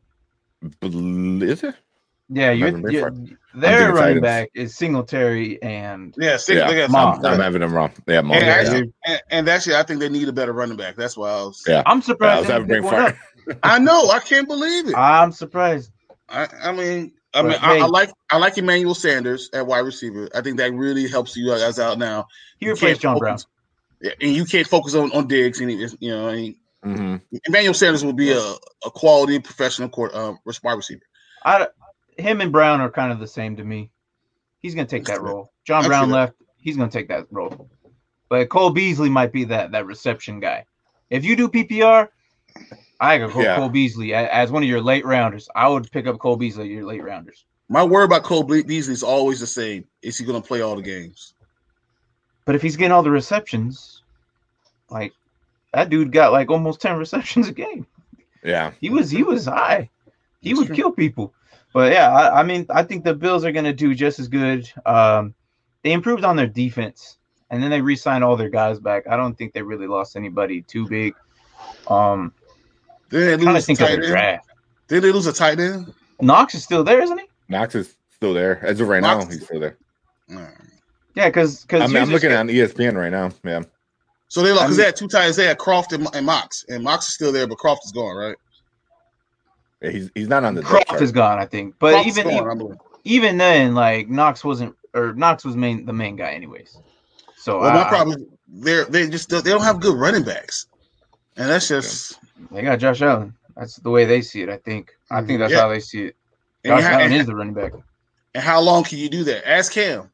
Is it? Yeah, you're, you're their running back is Singletary and yeah, Sing- yeah. Mom. I'm having them wrong. Yeah, Mom. And, yeah. Actually, and, and actually, I think they need a better running back. That's why I was. Yeah, I'm surprised. Yeah, I, was having one I know. I can't believe it. I'm surprised. I, I mean, I mean, I, hey, I like I like Emmanuel Sanders at wide receiver. I think that really helps you guys out now. He replaced John focus, Brown. And you can't focus on on Diggs, and he, you know. And he, Mm-hmm. Emmanuel Sanders will be a, a quality professional court, uh, wide receiver. I, him and Brown are kind of the same to me. He's going to take that role. John Brown left. He's going to take that role. but Cole Beasley might be that that reception guy. If you do P P R, I could go Yeah. Cole Beasley a- as one of your late rounders. I would pick up Cole Beasley your late rounders. My word about Cole Ble- Beasley is always the same. Is he going to play all the games? But if he's getting all the receptions, like that dude got like almost ten receptions a game. Yeah. He was he was high. He That's would true. kill people. But yeah, I, I mean, I think the Bills are going to do just as good. Um, they improved on their defense, and then they re-signed all their guys back. I don't think they really lost anybody too big. Um, Then they I'm trying to lose a think of tight their end. draft. Did they lose a tight end? Knox is still there, isn't he? Knox is still there. As of right Knox- now, he's still there. Nah. Yeah, because because I'm, I'm looking on E S P N right now. Yeah. So they I because mean- they had two tight ends. They had Croft and, and Mox, and Mox is still there, but Croft is gone, right? Yeah, He's he's not on the depth Croft chart. is gone, I think. But Croft's even gone, even, I believe. even then, like Knox wasn't, or Knox was main the main guy, anyways. So Well, my I- problem is they're they just they don't have good running backs, and that's just they got Josh Allen. That's the way they see it. I think. I think that's Yeah. how they see it. and, Josh how, Allen and, is the running back. and how long can you do that? Ask Cam.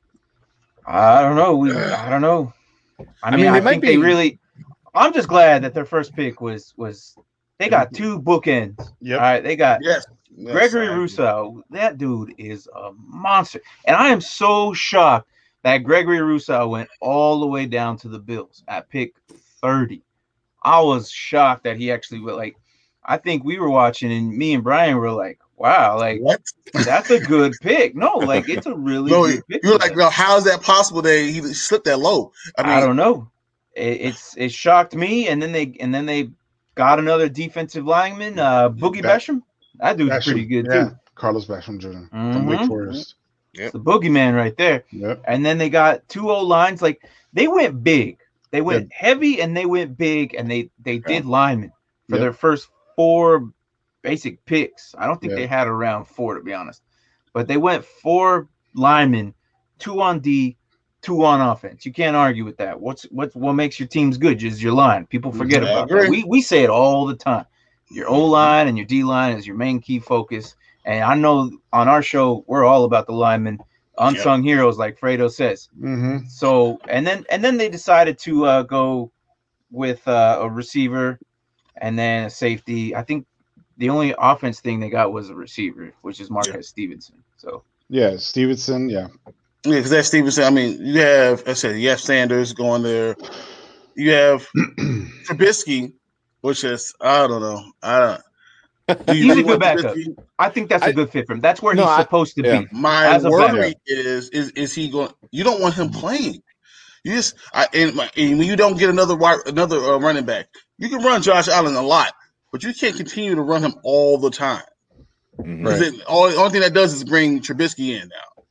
I don't know. We, I don't know. I mean, mean, I, they might think they be- really. I'm just glad that their first pick was was. They got two bookends. Yep. All right, they got Yes, yes, Gregory I- Rousseau. That dude is a monster, and I am so shocked that Gregory Rousseau went all the way down to the Bills at pick thirty. I was shocked that he actually went like. I think we were watching, and me and Brian were like, "Wow, like What? that's a good pick." No, like it's a really No, good pick. you're for like, them. no, how is that possible that he slipped that low? I I, mean, don't know. It, it's it shocked me, and then they and then they got another defensive lineman, uh, Boogie Ba- Basham. That dude's Basham, pretty good yeah. too. Carlos Basham Junior from Mhm. Wake Forest. It's the boogeyman right there. Yep. And then they got two O lines. Like they went big. They went heavy and they went big, and they they did linemen for Yep. their first four basic picks. I don't think Yeah. they had around four, to be honest, but they went four linemen, two on D, two on offense. You can't argue with that. What's what what makes your teams good is your line. People forget I about agree. that. We we say it all the time. Your O line and your D line is your main key focus. And I know on our show we're all about the linemen, unsung heroes, like Fredo says. Mm-hmm. So and then and then they decided to uh, go with uh, a receiver and then a safety. I think the only offense thing they got was a receiver, which is Marquez Yeah. Stevenson. So Yeah, Stevenson. Yeah, yeah, because that's Stevenson. I mean, you have I said you have Sanders going there. You have Trubisky, which is I don't know. I don't. Do you He's a really good want backup. Trubisky? I think that's a I- good fit for him. That's where No, he's I- supposed to yeah. be. My As a worry backup. is is is he going? You don't want him playing. You just I, and, my, and when you don't get another wide, another uh, running back, you can run Josh Allen a lot, but you can't continue to run him all the time. Mhm. Because Right. it, all the only thing that does is bring Trubisky in now.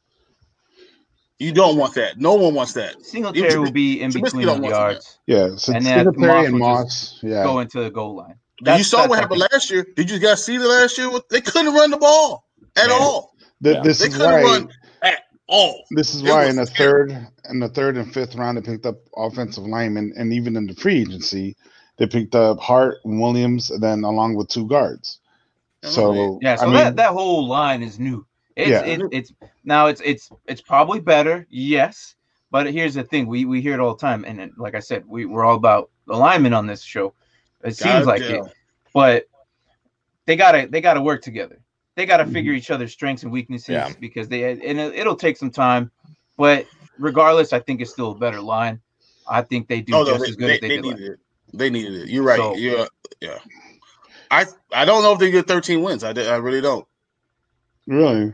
You don't want that. No one wants that. Singletary Even will be in Trubisky between don't the want that. yards yeah. So And then Singletary Moss and will Moss. Yeah, go into the goal line. you That's- saw that's, what I happened think- last year. Did you guys see the last year? They couldn't run the ball at Yeah. all. Th- Yeah. this They is couldn't why. run at all. This is It why was in the terrible. third, in the third and fifth round, they picked up offensive linemen, and even in the free agency, they picked up Hart and Williams, and then along with two guards. So Yeah, so I mean, that, that whole line is new. It's Yeah. it, it's now it's it's it's probably better, yes. But here's the thing: we we hear it all the time, and it, like I said, we we're all about alignment on this show. It seems like Goddamn. it, but they gotta they gotta work together. They gotta Mhm. figure each other's strengths and weaknesses Yeah. because they and it, it'll take some time. But regardless, I think it's still a better line. I think they do Oh no, just they, as good they, as they, they did. needed last. it. They needed it. You're right. So- You're yeah. I I don't know if they get thirteen wins. I, I really don't. really,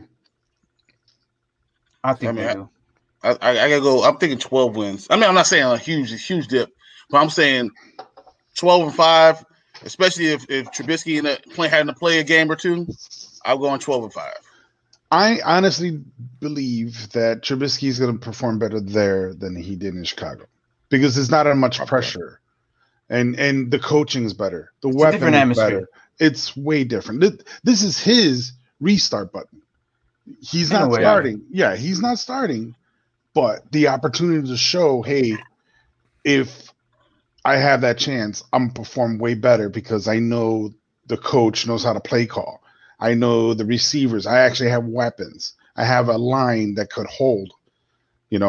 I think I mean, they I- do. I, I, I gotta go. I'm thinking twelve wins. I mean, I'm not saying a huge, huge dip, but I'm saying twelve and five. Especially if if Trubisky in a play having to play a game or two, I'll go on twelve and five. I honestly believe that Trubisky is going to perform better there than he did in Chicago because there's not as much pressure, and and the coaching is better. The a weapon different is atmosphere. better. It's way different. This, this is his restart button. He's In a not way. starting. Yeah, he's not starting, but the opportunity to show, hey, if I have that chance, I'm gonna perform way better because I know the coach knows how to play call. I know the receivers. I actually have weapons. I have a line that could hold, you know.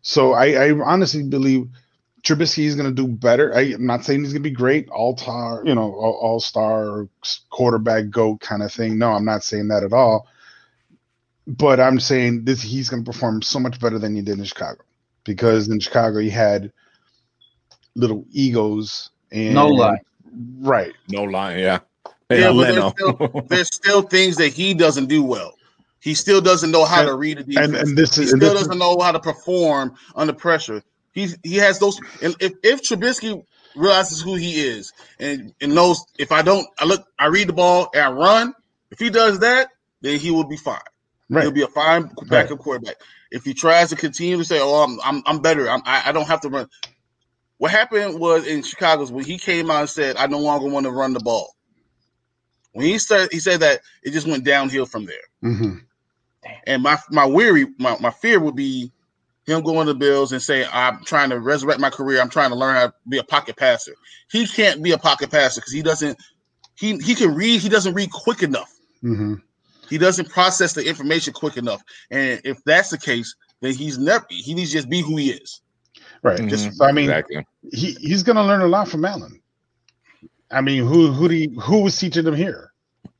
So I, I honestly believe Trubisky is going to do better. I, I'm not saying he's going to be great, all star, you know, all, all star quarterback goat kind of thing. No, I'm not saying that at all. But I'm saying this, he's going to perform so much better than he did in Chicago, because in Chicago he had little egos and No lie. right, No line, yeah. Yeah, but there's Leno. still, there's still things that he doesn't do well. He still doesn't know how And- to read a defense. and and this he is and still this is, doesn't know how to perform under pressure. He's he has those. And if if Trubisky realizes who he is and and knows, if I don't, I look, I read the ball and I run. If he does that, then he will be fine. right. He'll be a fine backup quarterback. If he tries to continue to say, "Oh, I'm I'm, I'm better. I'm, I I don't have to run." What happened was in Chicago when he came out and said, "I no longer want to run the ball." When he started, he said that it just went downhill from there. Mm-hmm. And my my weary, my, my fear would be him going to the Bills and saying, "I'm trying to resurrect my career. I'm trying to learn how to be a pocket passer." He can't be a pocket passer because he doesn't. He he can read. He doesn't read quick enough. Mm-hmm. He doesn't process the information quick enough. And if that's the case, then he's never. He needs to just be who he is. Right. Mhm, Just, so, I mean, exactly. he, he's going to learn a lot from Allen. I mean, who who do you, who was teaching him here?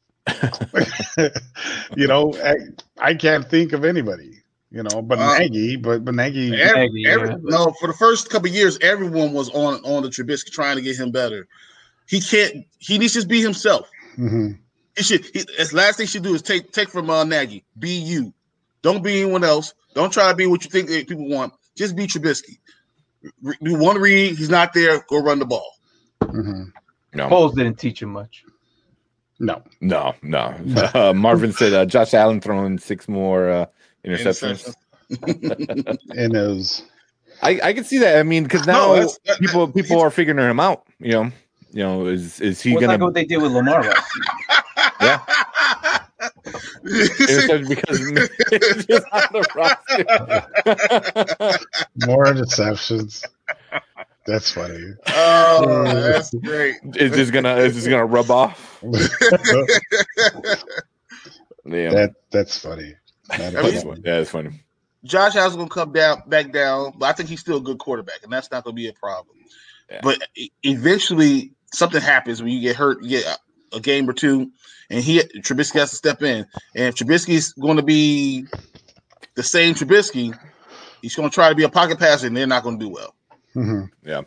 you know, I, I can't think of anybody. You know, but Uh, Nagy, but but Nagy, Every, Maybe, every, yeah, but- no, for the first couple of years, everyone was on on the Trubisky trying to get him better. He can't. He needs to just be himself. mhm. He should. He, his last thing he should do is take take from uh, Nagy. Be you. Don't be anyone else. Don't try to be what you think that people want. Just be Trubisky. Re- Do one read. He's not there. Go run the ball. Mhm. No, Foles didn't teach him much. No, no, no. Uh, Marvin said uh, Josh Allen throwing six more uh, interceptions. and it was I, I can see that. I mean, because No, now that's- that- people that- people are figuring him out. You know, you know, is is he Well, it's gonna like what they did with Lamar last season. Yeah. interception because it's just on the roster? more interceptions. That's funny. Oh, that's great. It's just gonna it's just gonna rub off. Yeah, that that's funny. That I mean, is that's funny. funny. Yeah, it's funny. Josh Allen's gonna come down back down, but I think he's still a good quarterback, and that's not gonna be a problem. Yeah. But e- eventually, something happens when you get hurt, you get a, a game or two, and he Trubisky has to step in. And if Trubisky's going to be the same Trubisky, he's going to try to be a pocket passer, and they're not going to do well. Mhm. Yeah.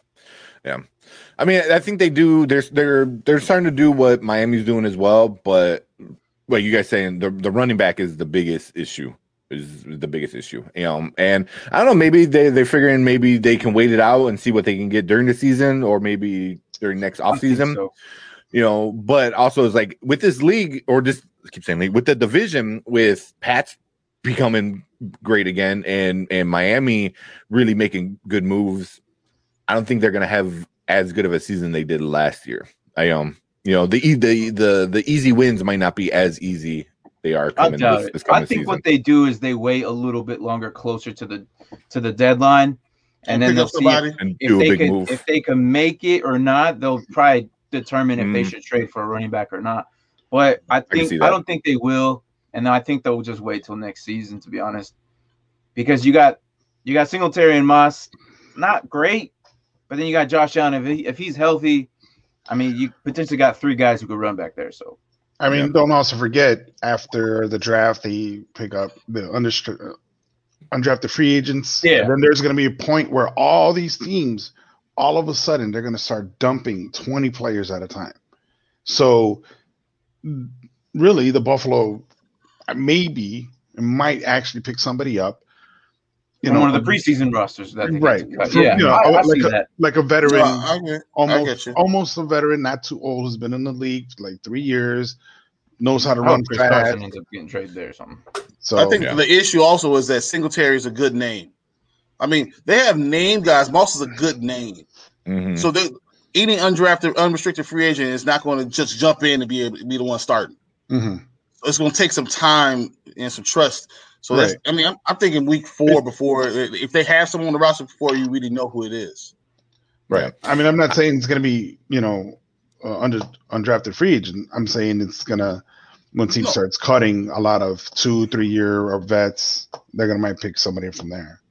I mean, I think they do. They're they're they're starting to do what Miami's doing as well. But what you guys saying, the the running back is the biggest issue. Is the biggest issue. You know, and I don't know. Maybe they they're figuring maybe they can wait it out and see what they can get during the season, or maybe during next I think offseason. so. You know, but also it's like with this league or this I keep saying league with the division with Pats becoming great again and and Miami really making good moves. I don't think they're gonna have as good of a season they did last year. I um, you know, the e- the the the easy wins might not be as easy they are I coming doubt this, it. this I coming think season. what they do is they wait a little bit longer, closer to the to the deadline, and, then pick they'll up see somebody. if, and if do a they big can move. if they can make it or not. They'll probably determine if they Mm. should trade for a running back or not. But I can think see I, that. don't think they will, and I think they'll just wait till next season. To be honest, because you got you got Singletary and Moss, not great, but then you got Josh Allen. If he, if he's healthy, I mean, you potentially got three guys who could run back there. So. I mean, Yeah. don't also forget after the draft, they pick up the undistri- undrafted free agents. Yeah. And then there's going to be a point where all these teams, all of a sudden, they're going to start dumping twenty players at a time. So, really, the Buffalo maybe might actually pick somebody up. You From know, one of the preseason rosters that they right? get to cut. From- Yeah, you know, I, I like see a, that. like a veteran. No, I get, I almost get you. almost a veteran, not too old, who's been in the league for like three years, knows how to I run hope Chris fast. Carson ends up getting traded there or something. So I think yeah. the issue also is that Singletary is a good name. I mean, they have name guys. Moss is a good name. Mhm. So they, any undrafted, unrestricted free agent is not going to just jump in and be able to be the one starting. mhm. It's going to take some time and some trust. So that's, Right. I mean, I'm, I'm thinking week four before, if they have someone on the roster before you really know who it is. Right. I mean, I'm not saying it's going to be, you know, uh, under undrafted free agent. I'm saying it's going to, when team No. starts cutting a lot of two, three year or vets, they're going to might pick somebody from there.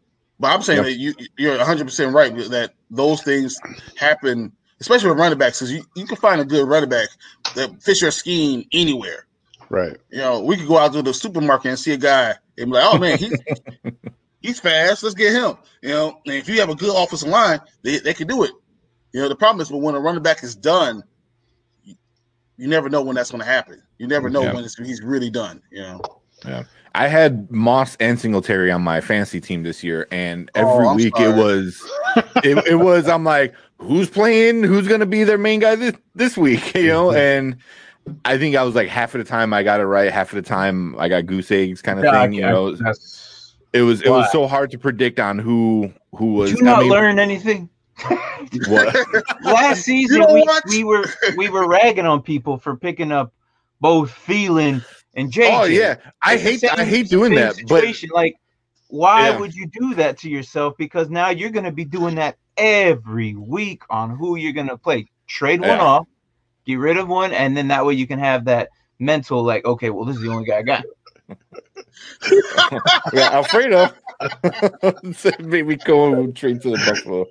But I'm saying Yep. that you you're one hundred percent right that those things happen, especially with running backs, because you, you can find a good running back that fits your scheme anywhere. Right. You know, we could go out to the supermarket and see a guy and be like, "Oh man, he's he's fast. Let's get him." You know, and if you have a good offensive line, they they can do it. You know, the problem is, but when a running back is done, you, you never know when that's going to happen. You never know Yeah. when it's, he's really done. You know. Yeah. I had Moss and Singletary on my fantasy team this year, and every Oh, I'm week sorry. it was, it, it was. I'm like, who's playing? Who's going to be their main guy this this week? You know, and I think I was like half of the time I got it right, half of the time I got goose eggs kind of Yeah, I thing. You can't- know, that's- it was it Why? was so hard to predict on who who was. Did you not I mean, learn anything? what? Last season, know we, what? we were we were ragging on people for picking up both Thielen and J J. Oh yeah, I It's the hate same- I hate doing same that, but situation. Like, why Yeah. would you do that to yourself? Because now you're going to be doing that every week on who you're going to play. Trade one Yeah. off, get rid of one, and then that way you can have that mental, like, okay, well, this is the only guy I got. yeah, Alfredo said maybe go trade to the Buffalo.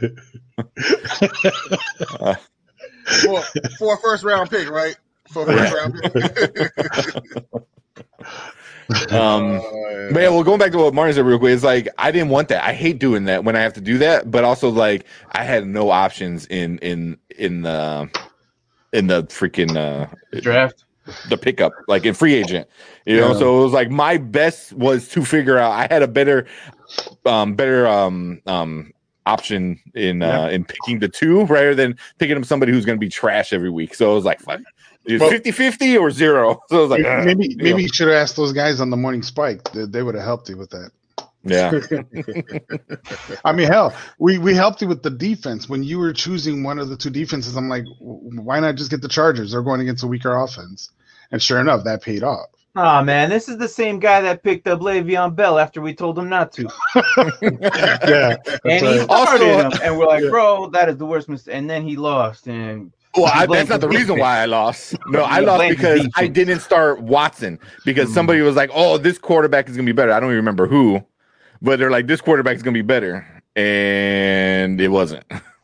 Uh, for, for a first round pick, right? For a first round pick. um, Uh, but yeah, well, going back to what Martin said real quick, it's like I didn't want that. I hate doing that when I have to do that, but also like I had no options in in in the in the freaking uh, Draft. the pickup, like in free agent, you know. Yeah. So it was like my best was to figure out. I had a better, um, better um um option in uh in picking the two rather than picking up somebody who's going to be trash every week. So it was like fuck, it's Well- fifty-fifty or zero. So it was like ah, maybe you maybe know. you should have asked those guys on the morning spike. They, they would have helped you with that. yeah. I mean, hell, we we helped you with the defense when you were choosing one of the two defenses. I'm like, w- why not just get the Chargers? They're going against a weaker offense, and sure enough, that paid off. Oh man, this is the same guy that picked up Le'Veon Bell after we told him not to, Yeah, and he right. started Also- him, and we're like, Yeah. bro, that is the worst mistake. And then he lost, and Well, I, You blame that's not the the reason defense. why I lost. No, I You lost blame the because I defense. didn't start Watson because Mm. somebody was like, "Oh, this quarterback is gonna be better." I don't even remember who, but they're like, "This quarterback is gonna be better," and it wasn't.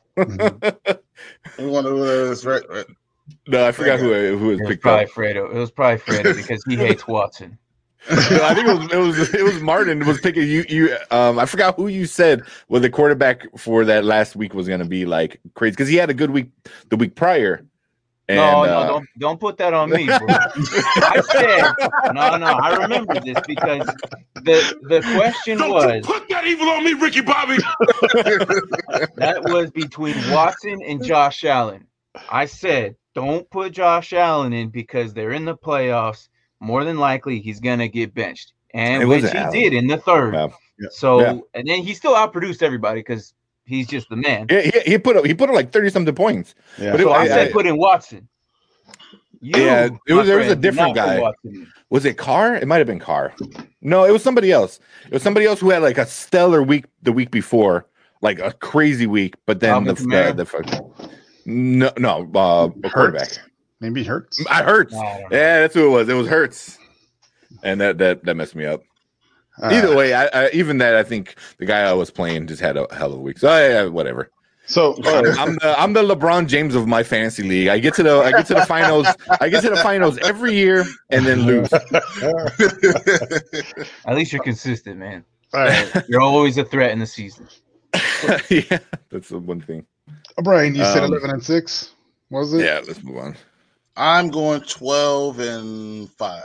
one of those, right, right. No, I forgot who it- who was it was picked probably up. Fredo. It was probably Fredo because he hates Watson. No, I think it was it was it was Martin was picking you you. Um, I forgot who you said was the quarterback for that last week was gonna be like crazy because he had a good week the week prior. And, no, no, uh, don't don't put that on me, bro. I said no, no. I remember this because the the question was put that evil on me, Ricky Bobby. that was between Watson and Josh Allen. I said don't put Josh Allen in because they're in the playoffs. More than likely, he's gonna get benched, and It which wasn't he Allen. did in the third. Yeah. Yeah. So, Yeah. and then he still outproduced everybody because he's just the man. Yeah, he, he put up he put up like thirty something points. Yeah. But it- So I, I- said I- put in Watson. You, Yeah, it was- my there was a friend, did different not put guy. Watson in. Was it Carr? It might have been Carr. No, it was somebody else. It was somebody else who had like a stellar week the week before, like a crazy week. But then the, Alvin the Kamara? the fuck- no no uh, a quarterback. Maybe Hurts. I Hurts. I don't know. Yeah, that's who it was. It was Hurts, and that that that messed me up. Uh, Either way, I, I even that I think the guy I was playing just had a hell of a week. So yeah, whatever. So I'm, I'm the I'm the LeBron James of my fantasy league. I get to the I get to the finals. I get to the finals every year and then lose. At least you're consistent, man. all right, You're always a threat in the season. Yeah, that's the one thing. Brian, you said Um, eleven and six. Was it? Yeah, let's move on. I'm going twelve and five.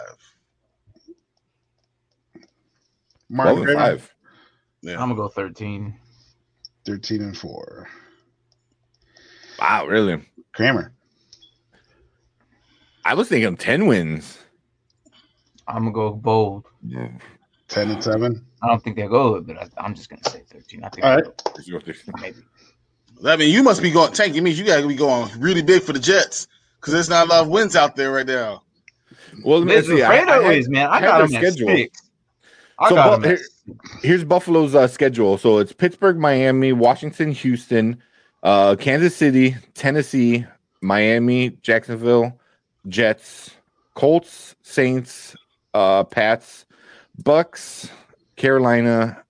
Mark Twelve and five. Yeah. I'm gonna go thirteen. thirteen and four. Wow, really? Kramer. I was thinking ten wins. I'm gonna go bold. ten and seven. I don't think they'll go, but I, I'm just gonna say thirteen. I think All they'll right. go, maybe. I mean, you must be going. Tank, it means you got to be going really big for the Jets because there's not a lot of wins out there right now. Well, let me This see. I- I Fredo had- is, man. I had got their him at schedule. six. I So, got but him at here- six. Here's Buffalo's uh, schedule. So it's Pittsburgh, Miami, Washington, Houston, uh, Kansas City, Tennessee, Miami, Jacksonville, Jets, Colts, Saints, uh, Pats, Bucks, Carolina,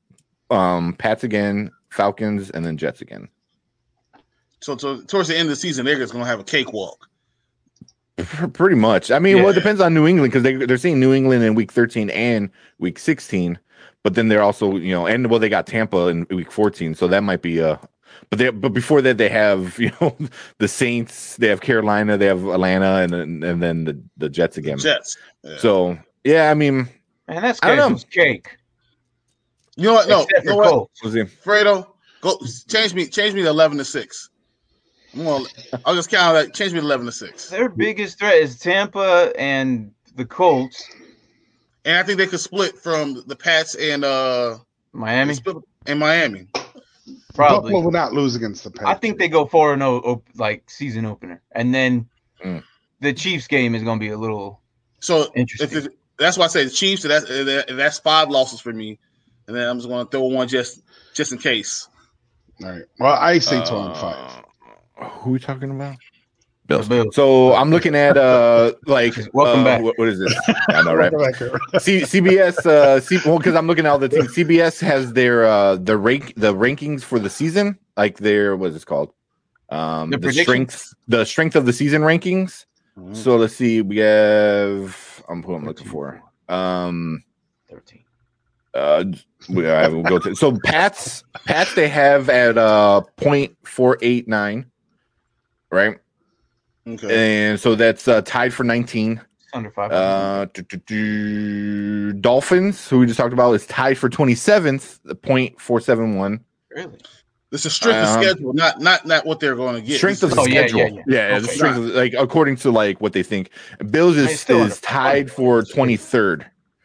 um, Pats again, Falcons, and then Jets again. So, so towards the end of the season, they're just gonna have a cakewalk. P- Pretty much. I mean, Yeah. well, it depends on New England because they they're seeing New England in week thirteen and week sixteen, but then they're also you know, and well, they got Tampa in week fourteen, so that might be a. But they but before that they have you know the Saints, they have Carolina, they have Atlanta, and then and then the, the Jets again. Jets. Yeah. So yeah, I mean, Man, that's I don't know. schedule's cake. You know what? No, Except you know for what? Colts. was he? Fredo, go change me. Change me to eleven to six. I'm gonna, I'll just count that. Change me to eleven to six. Their biggest threat is Tampa and the Colts. And I think they could split from the Pats and uh Miami, split- and Miami. probably. Buffalo will not lose against the Patriots. I think they go four and zero, like season opener, and then Mm. the Chiefs game is going to be a little So if interesting. it, that's why I say the Chiefs. So that's uh, that's five losses for me, and then I'm just going to throw one just just in case. All right. Well, I say two and five. Uh, who are we talking about? Bills. Bills. So I'm looking at uh like Welcome uh, back. What, what is this? I know, right? Welcome C- CBS, uh, C- well, because I'm looking at all the teams. C B S has their uh the rank the rankings for the season, like their what is this called? Um, The the predictions? strength, the strength of the season rankings. Mhm. So let's see. We have. I'm who I'm looking for. Um, thirteen. uh, we I will go to so Pats. Pats they have at uh point four eight nine, right? Okay. And so that's uh, tied for nineteen. Under five. Uh, do, do, do, Dolphins, who we just talked about, is tied for twenty-seventh, point four seven one. really? This is strength of Um, schedule, not not not what they're going to get. Strength This of is- Oh, yeah, schedule. yeah, Yeah, yeah. the Okay. strength of, like according to like what they think. Bills It's is, still is under- tied for twenty-third.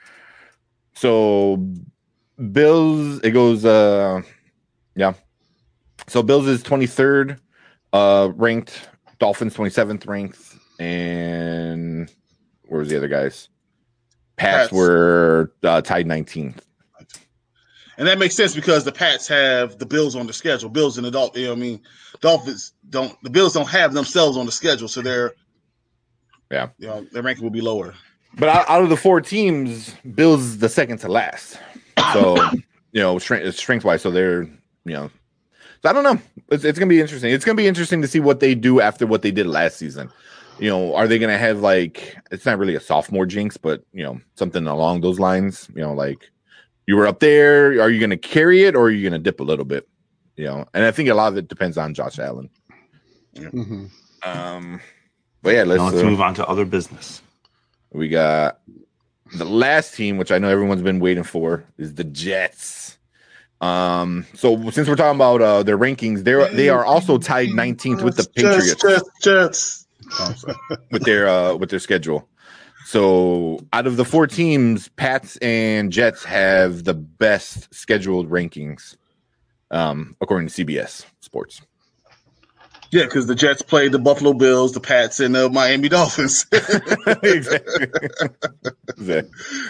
So Bills, it goes uh yeah. So Bills is twenty-third uh ranked, Dolphins twenty-seventh ranked, and where was the other guys? Pats, Pats. were uh, tied nineteenth. And that makes sense because the Pats have the Bills on the schedule. Bills and the Dolphins, you know what I mean? Dolphins don't, the Bills don't have themselves on the schedule. So they're, Yeah. you know, their ranking will be lower. But out, out of the four teams, Bills is the second to last. So, you know, strength, strength wise, so they're, you know, so I don't know. It's, it's going to be interesting. It's going to be interesting to see what they do after what they did last season. You know, are they going to have like, it's not really a sophomore jinx, but, you know, something along those lines, you know, like you were up there. Are you going to carry it or are you going to dip a little bit? You know, and I think a lot of it depends on Josh Allen. Mhm. Um, but yeah, let's, Now let's uh, move on to other business. we got the last team, which I know everyone's been waiting for, is the Jets. Um, so since we're talking about uh, their rankings, they're they are also tied nineteenth with the Patriots Jets, Jets. with their uh, with their schedule. So out of the four teams, Pats and Jets have the best scheduled rankings, um, according to C B S Sports. Yeah, because the Jets played the Buffalo Bills, the Pats, and the Miami Dolphins. exactly. Exactly.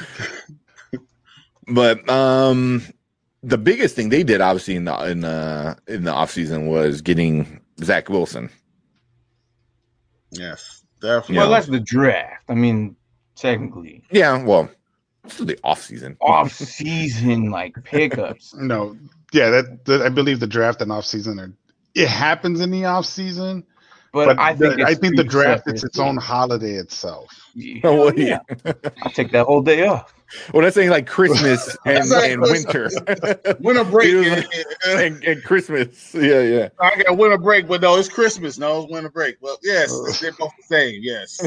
But um, the biggest thing they did, obviously, in the in the in the offseason was getting Zach Wilson. Yes, definitely. Well, Yeah. that's the draft. I mean, technically, Yeah, well, it's the offseason. off-season like pickups. No, yeah, that, that I believe the draft and off season are. It happens in the off season, But, but I think the, I it's think the three draft separate is its own things. holiday itself. Yeah, Oh, well, yeah. yeah. I'll take that whole day off. Well, that's saying like Christmas and, Exactly. and winter. Winter break. It was and- like- and- and, and Christmas. Yeah, yeah. I got winter break, but no, it's Christmas. No, it's winter break. Well, yes, they're both the same. Yes.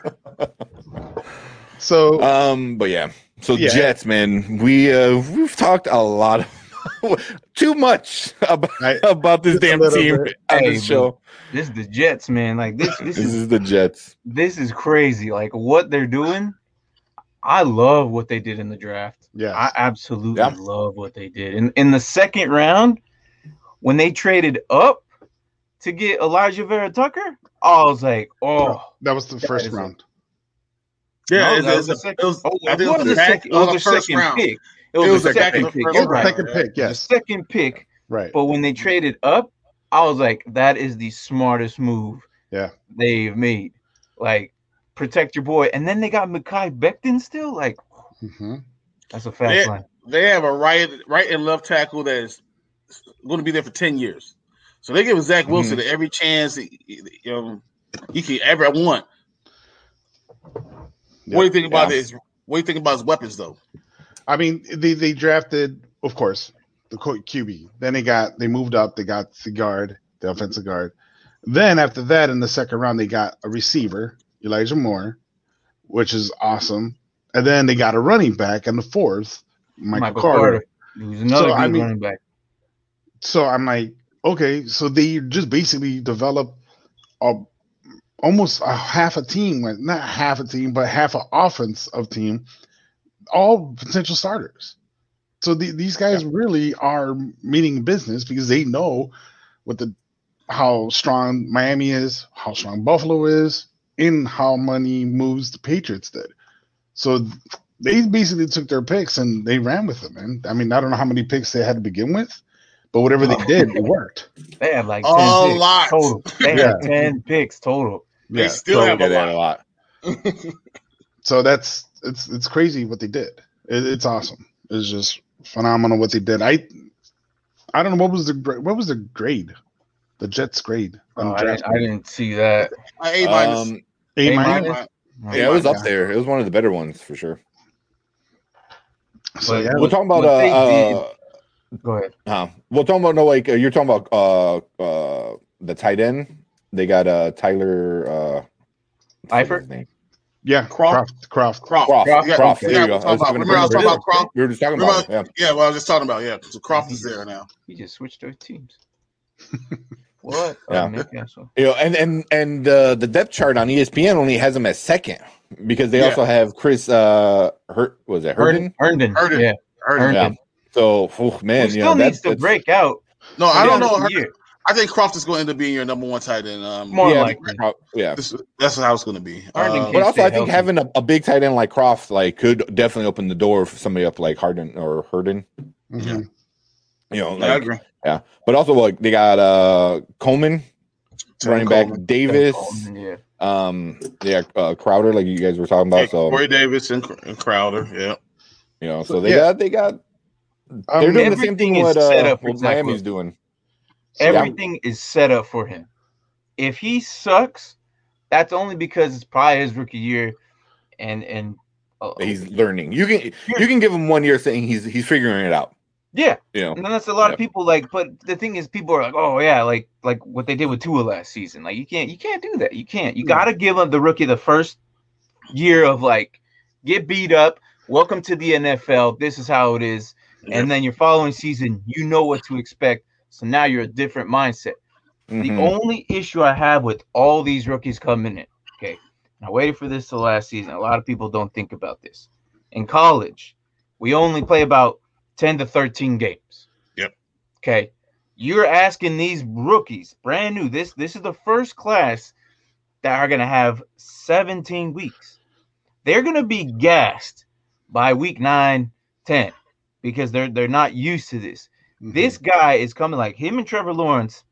So Um, but yeah. So Yeah. Jets, man, we uh we've talked a lot of, too much about, I- about this just a damn little team bit. on Hey, this show. This is the Jets, man. Like this, this This is is the Jets. this is crazy. Like what they're doing. I love what they did in the draft. yeah, I absolutely Yeah. love what they did. In in the second round, when they traded up to get Elijah Vera Tucker, I was like, oh, that was the that first is a- round. Yeah, No, it, that it was was, the a, it was, oh, I think it it was was the a back, second, it was it a was the first second round. pick. It It was, was the a back second of the pick. first You're round. right. Second pick, The yes, second pick. right. But when they traded up, I was like, that is the smartest move Yeah. they've made. Like, protect your boy. And then they got Mekhi Becton still. Like, hmm that's a fast Yeah. line. they have a right right and left tackle that is going to be there for ten years. So they give Zach Wilson Mhm. every chance he, you know, he can ever want. What do you think about Yeah. this? What do you think about his weapons, though? I mean, they they drafted, of course, the co- Q B. Then they got they moved up. They got the guard, the offensive guard. Then after that, in the second round, they got a receiver, Elijah Moore, which is awesome. And then they got a running back in the fourth, Michael, Michael Carter. Carter, who's another So, good I mean- running back. So I'm like, okay, so they just basically developed a, almost a half a team, like, not half a team, but half an offense of team, all potential starters. So the, these guys really are meaning business because they know what the how strong Miami is, how strong Buffalo is, and how many moves the Patriots did. So they basically took their picks and they ran with them. And I mean, I don't know how many picks they had to begin with, but whatever they did, it worked. They had like A ten picks lot. total. They Yeah. had ten picks total. They Yeah. still so, have Yeah, a they had a lot. lot. so that's it's it's crazy what they did. It, it's awesome. It's just phenomenal what they did. I I don't know what was the gra- what was the grade, the Jets grade. on Oh, the I draft didn't. I grade? didn't see that. A minus. Um, A A minus. minus? A yeah, it was minus. up there. It was one of the better ones for sure. So But yeah, We're what- talking about what they uh, did- uh Go ahead. huh. We're talking about no like uh, you're talking about uh uh the tight end. They got uh Tyler uh what's Eifert? his name? yeah, Croft. Croft, Croft. Croft. Croft. You got- Croft. you There you got- go. we're I was talking talking about- Remember I was about talking about Croft? We were just talking Remember, about it. Yeah. yeah, well, I was just talking about, yeah. So Croft He is there just- now. He just switched their teams. What? Yeah. Uh, Newcastle. You know, and and and uh, the depth chart on E S P N only has him at second because they Yeah. also have Chris uh Hurt was it Herndon? Herndon. Herndon. Yeah. Herndon. Yeah. So oh, man, Who you still know, needs that, to that's break out. No, I for don't the know. end of the Herndon- year. I think Croft is going to end up being your number one tight end. Um, More yeah, likely. Pro- yeah. this, that's how it's going to be. Herndon Uh, can't But also, stay I think healthy. having a, a big tight end like Croft like could definitely open the door for somebody up like Harden or Herndon. Mhm. You know, yeah, I like agree. yeah. But also, like they got uh Coleman, running back Coleman. Davis, Yeah. um, yeah, uh, Crowder, like you guys were talking Yeah, about. So Corey Davis and, and Crowder. Yeah. you know, so So, they yeah. got they got Um, they're doing the same everything thing is what set uh up for what Zach Miami's Wilson. doing. Everything is set up for him. If he sucks, that's only because it's probably his rookie year, and and uh, He's learning. You can you can give him one year saying he's he's figuring it out. yeah. You know, And then that's a lot Yeah. of people like. But the thing is, people are like, oh yeah, like like what they did with Tua last season. Like you can't you can't do that. You can't. You Hmm. got to give him the rookie the first year of like get beat up. Welcome to the N F L. This is how it is. And then your following season, you know what to expect. So now you're a different mindset. The Mhm. only issue I have with all these rookies coming in, okay, and I waited for this till last season. A lot of people don't think about this. In college, we only play about ten to thirteen games. Yep. Okay. You're asking these rookies, brand new, this this is the first class that are going to have seventeen weeks. They're going to be gassed by week nine, ten because they're they're not used to this. Mhm. This guy is coming like him and Trevor Lawrence,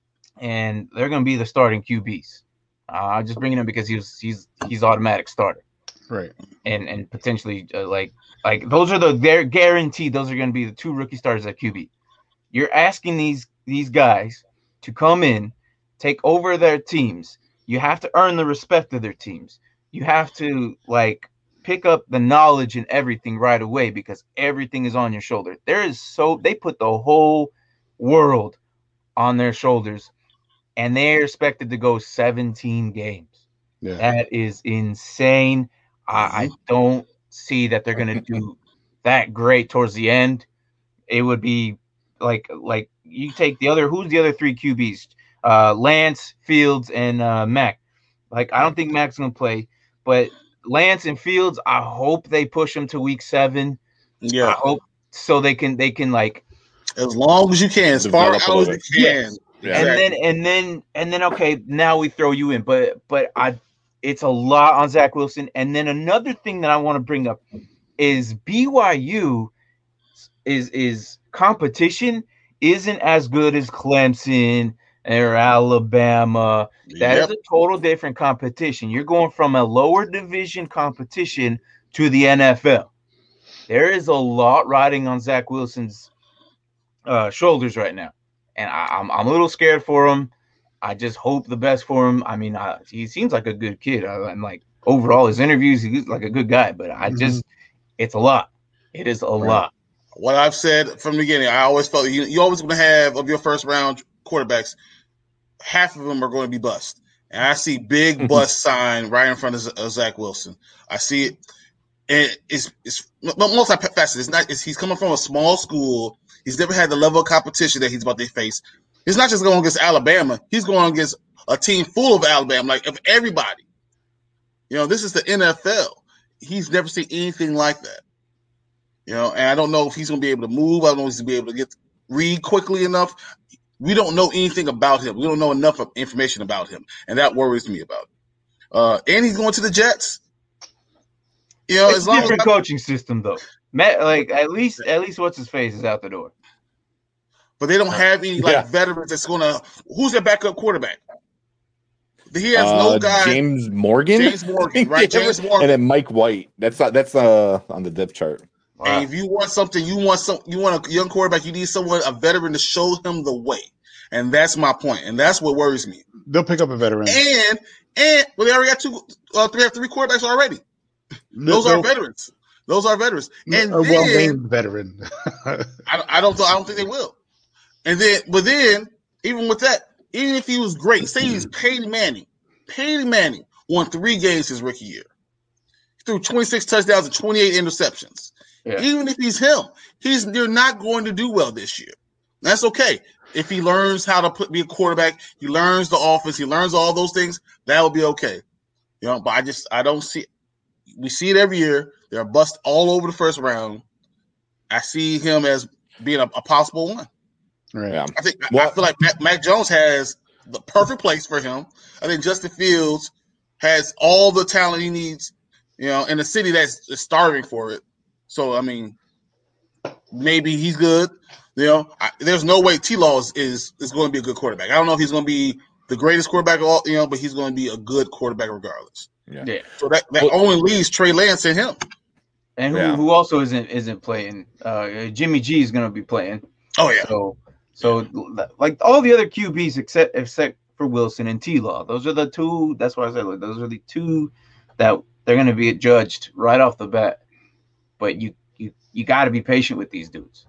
and they're going to be the starting Q Bs. Uh, I'm just bringing him because he was he's he's automatic starter, right. and and potentially uh, like like those are the they're guaranteed those are going to be the two rookie starters at Q B. You're asking these these guys to come in, take over their teams. You have to earn the respect of their teams. You have to like pick up the knowledge and everything right away because everything is on your shoulder. There is so they put the whole world on their shoulders, and they're expected to go seventeen games. Yeah. That is insane. I, I don't see that they're gonna do that great towards the end. It would be like like you take the other who's the other three Q Bs? Uh, Lance, Fields, and uh, Mac. Like I don't think Mac's gonna play, but Lance and Fields, I hope they push them to week seven. I Yeah. hope so they can they can like As long as you can, as far Develop a out as little you bit. can. Yes. Yeah. and then and then and then okay, now we throw you in. But but I it's a lot on Zach Wilson. And then another thing that I want to bring up is B Y U is is competition isn't as good as Clemson or Alabama. That Yep. is a total different competition. You're going from a lower division competition to the N F L. there is a lot riding on Zach Wilson's uh, shoulders right now, and I, I'm I'm a little scared for him. I just hope the best for him. I mean, I, he seems like a good kid. I, I'm like overall his interviews, he's like a good guy, but I Mhm. just it's a lot. It is a Right. lot. What I've said from the beginning, I always felt you you always going to have of your first round quarterbacks, half of them are going to be bust. And I see big bust sign right in front of Z- of Zach Wilson. I see it, and it's it's m- multifaceted. It's not. It's, he's coming from a small school. He's never had the level of competition that he's about to face. He's not just going against Alabama. He's going against a team full of Alabama, like of everybody. You know, this is the N F L. He's never seen anything like that. You know, and I don't know if he's going to be able to move. I don't know if he's going to be able to get read quickly enough. We don't know anything about him. We don't know enough of information about him, and that worries me about it. Uh, and he's going to the Jets. You know, It's as a long as different coaching system though. Matt, like at least at least what's his face is out the door. but they don't have any like Yeah. veterans that's going to. Who's their backup quarterback? He has no Uh, guy. James Morgan. James Morgan, right? Yeah, James Morgan. and then Mike White. That's not, that's uh on the depth chart. Wow. And if you want something, you want some, you want a young quarterback. You need someone, a veteran, to show him the way, and that's my point, and that's what worries me. They'll pick up a veteran. And and well, they already got two, uh, three, have three quarterbacks already. Those They'll- are veterans. Those are veterans. And a then well-named veteran. I, I don't, I don't think they will. And then, but then, even with that, even if he was great, say he's Peyton Manning. Peyton Manning won three games his rookie year. He threw twenty-six touchdowns and twenty-eight interceptions. Yeah. Even if he's him, he's they're not going to do well this year. That's okay. If he learns how to put, be a quarterback, he learns the offense, he learns all those things, that will be okay. You know, but I just I don't see. We see it every year. They're bust all over the first round. I see him as being a, a possible one. Right. Yeah. I think I- I Well- feel like Mac, Mac Jones has the perfect place for him. I think Justin Fields has all the talent he needs, you know, in a city that's is starving for it. So I mean, maybe he's good. You know, I, there's no way T-Law is, is is going to be a good quarterback. I don't know if he's going to be the greatest quarterback of all, you know, but he's going to be a good quarterback regardless. Yeah. Yeah. So that, that Well- only leaves Trey Lance and him. And who, Yeah. who also isn't isn't playing. Uh, Jimmy G is going to be playing. Oh yeah, So so like all the other Q Bs except except for Wilson and T-Law. Those are the two. That's why I said like those are the two that they're going to be judged right off the bat. But you you you got to be patient with these dudes.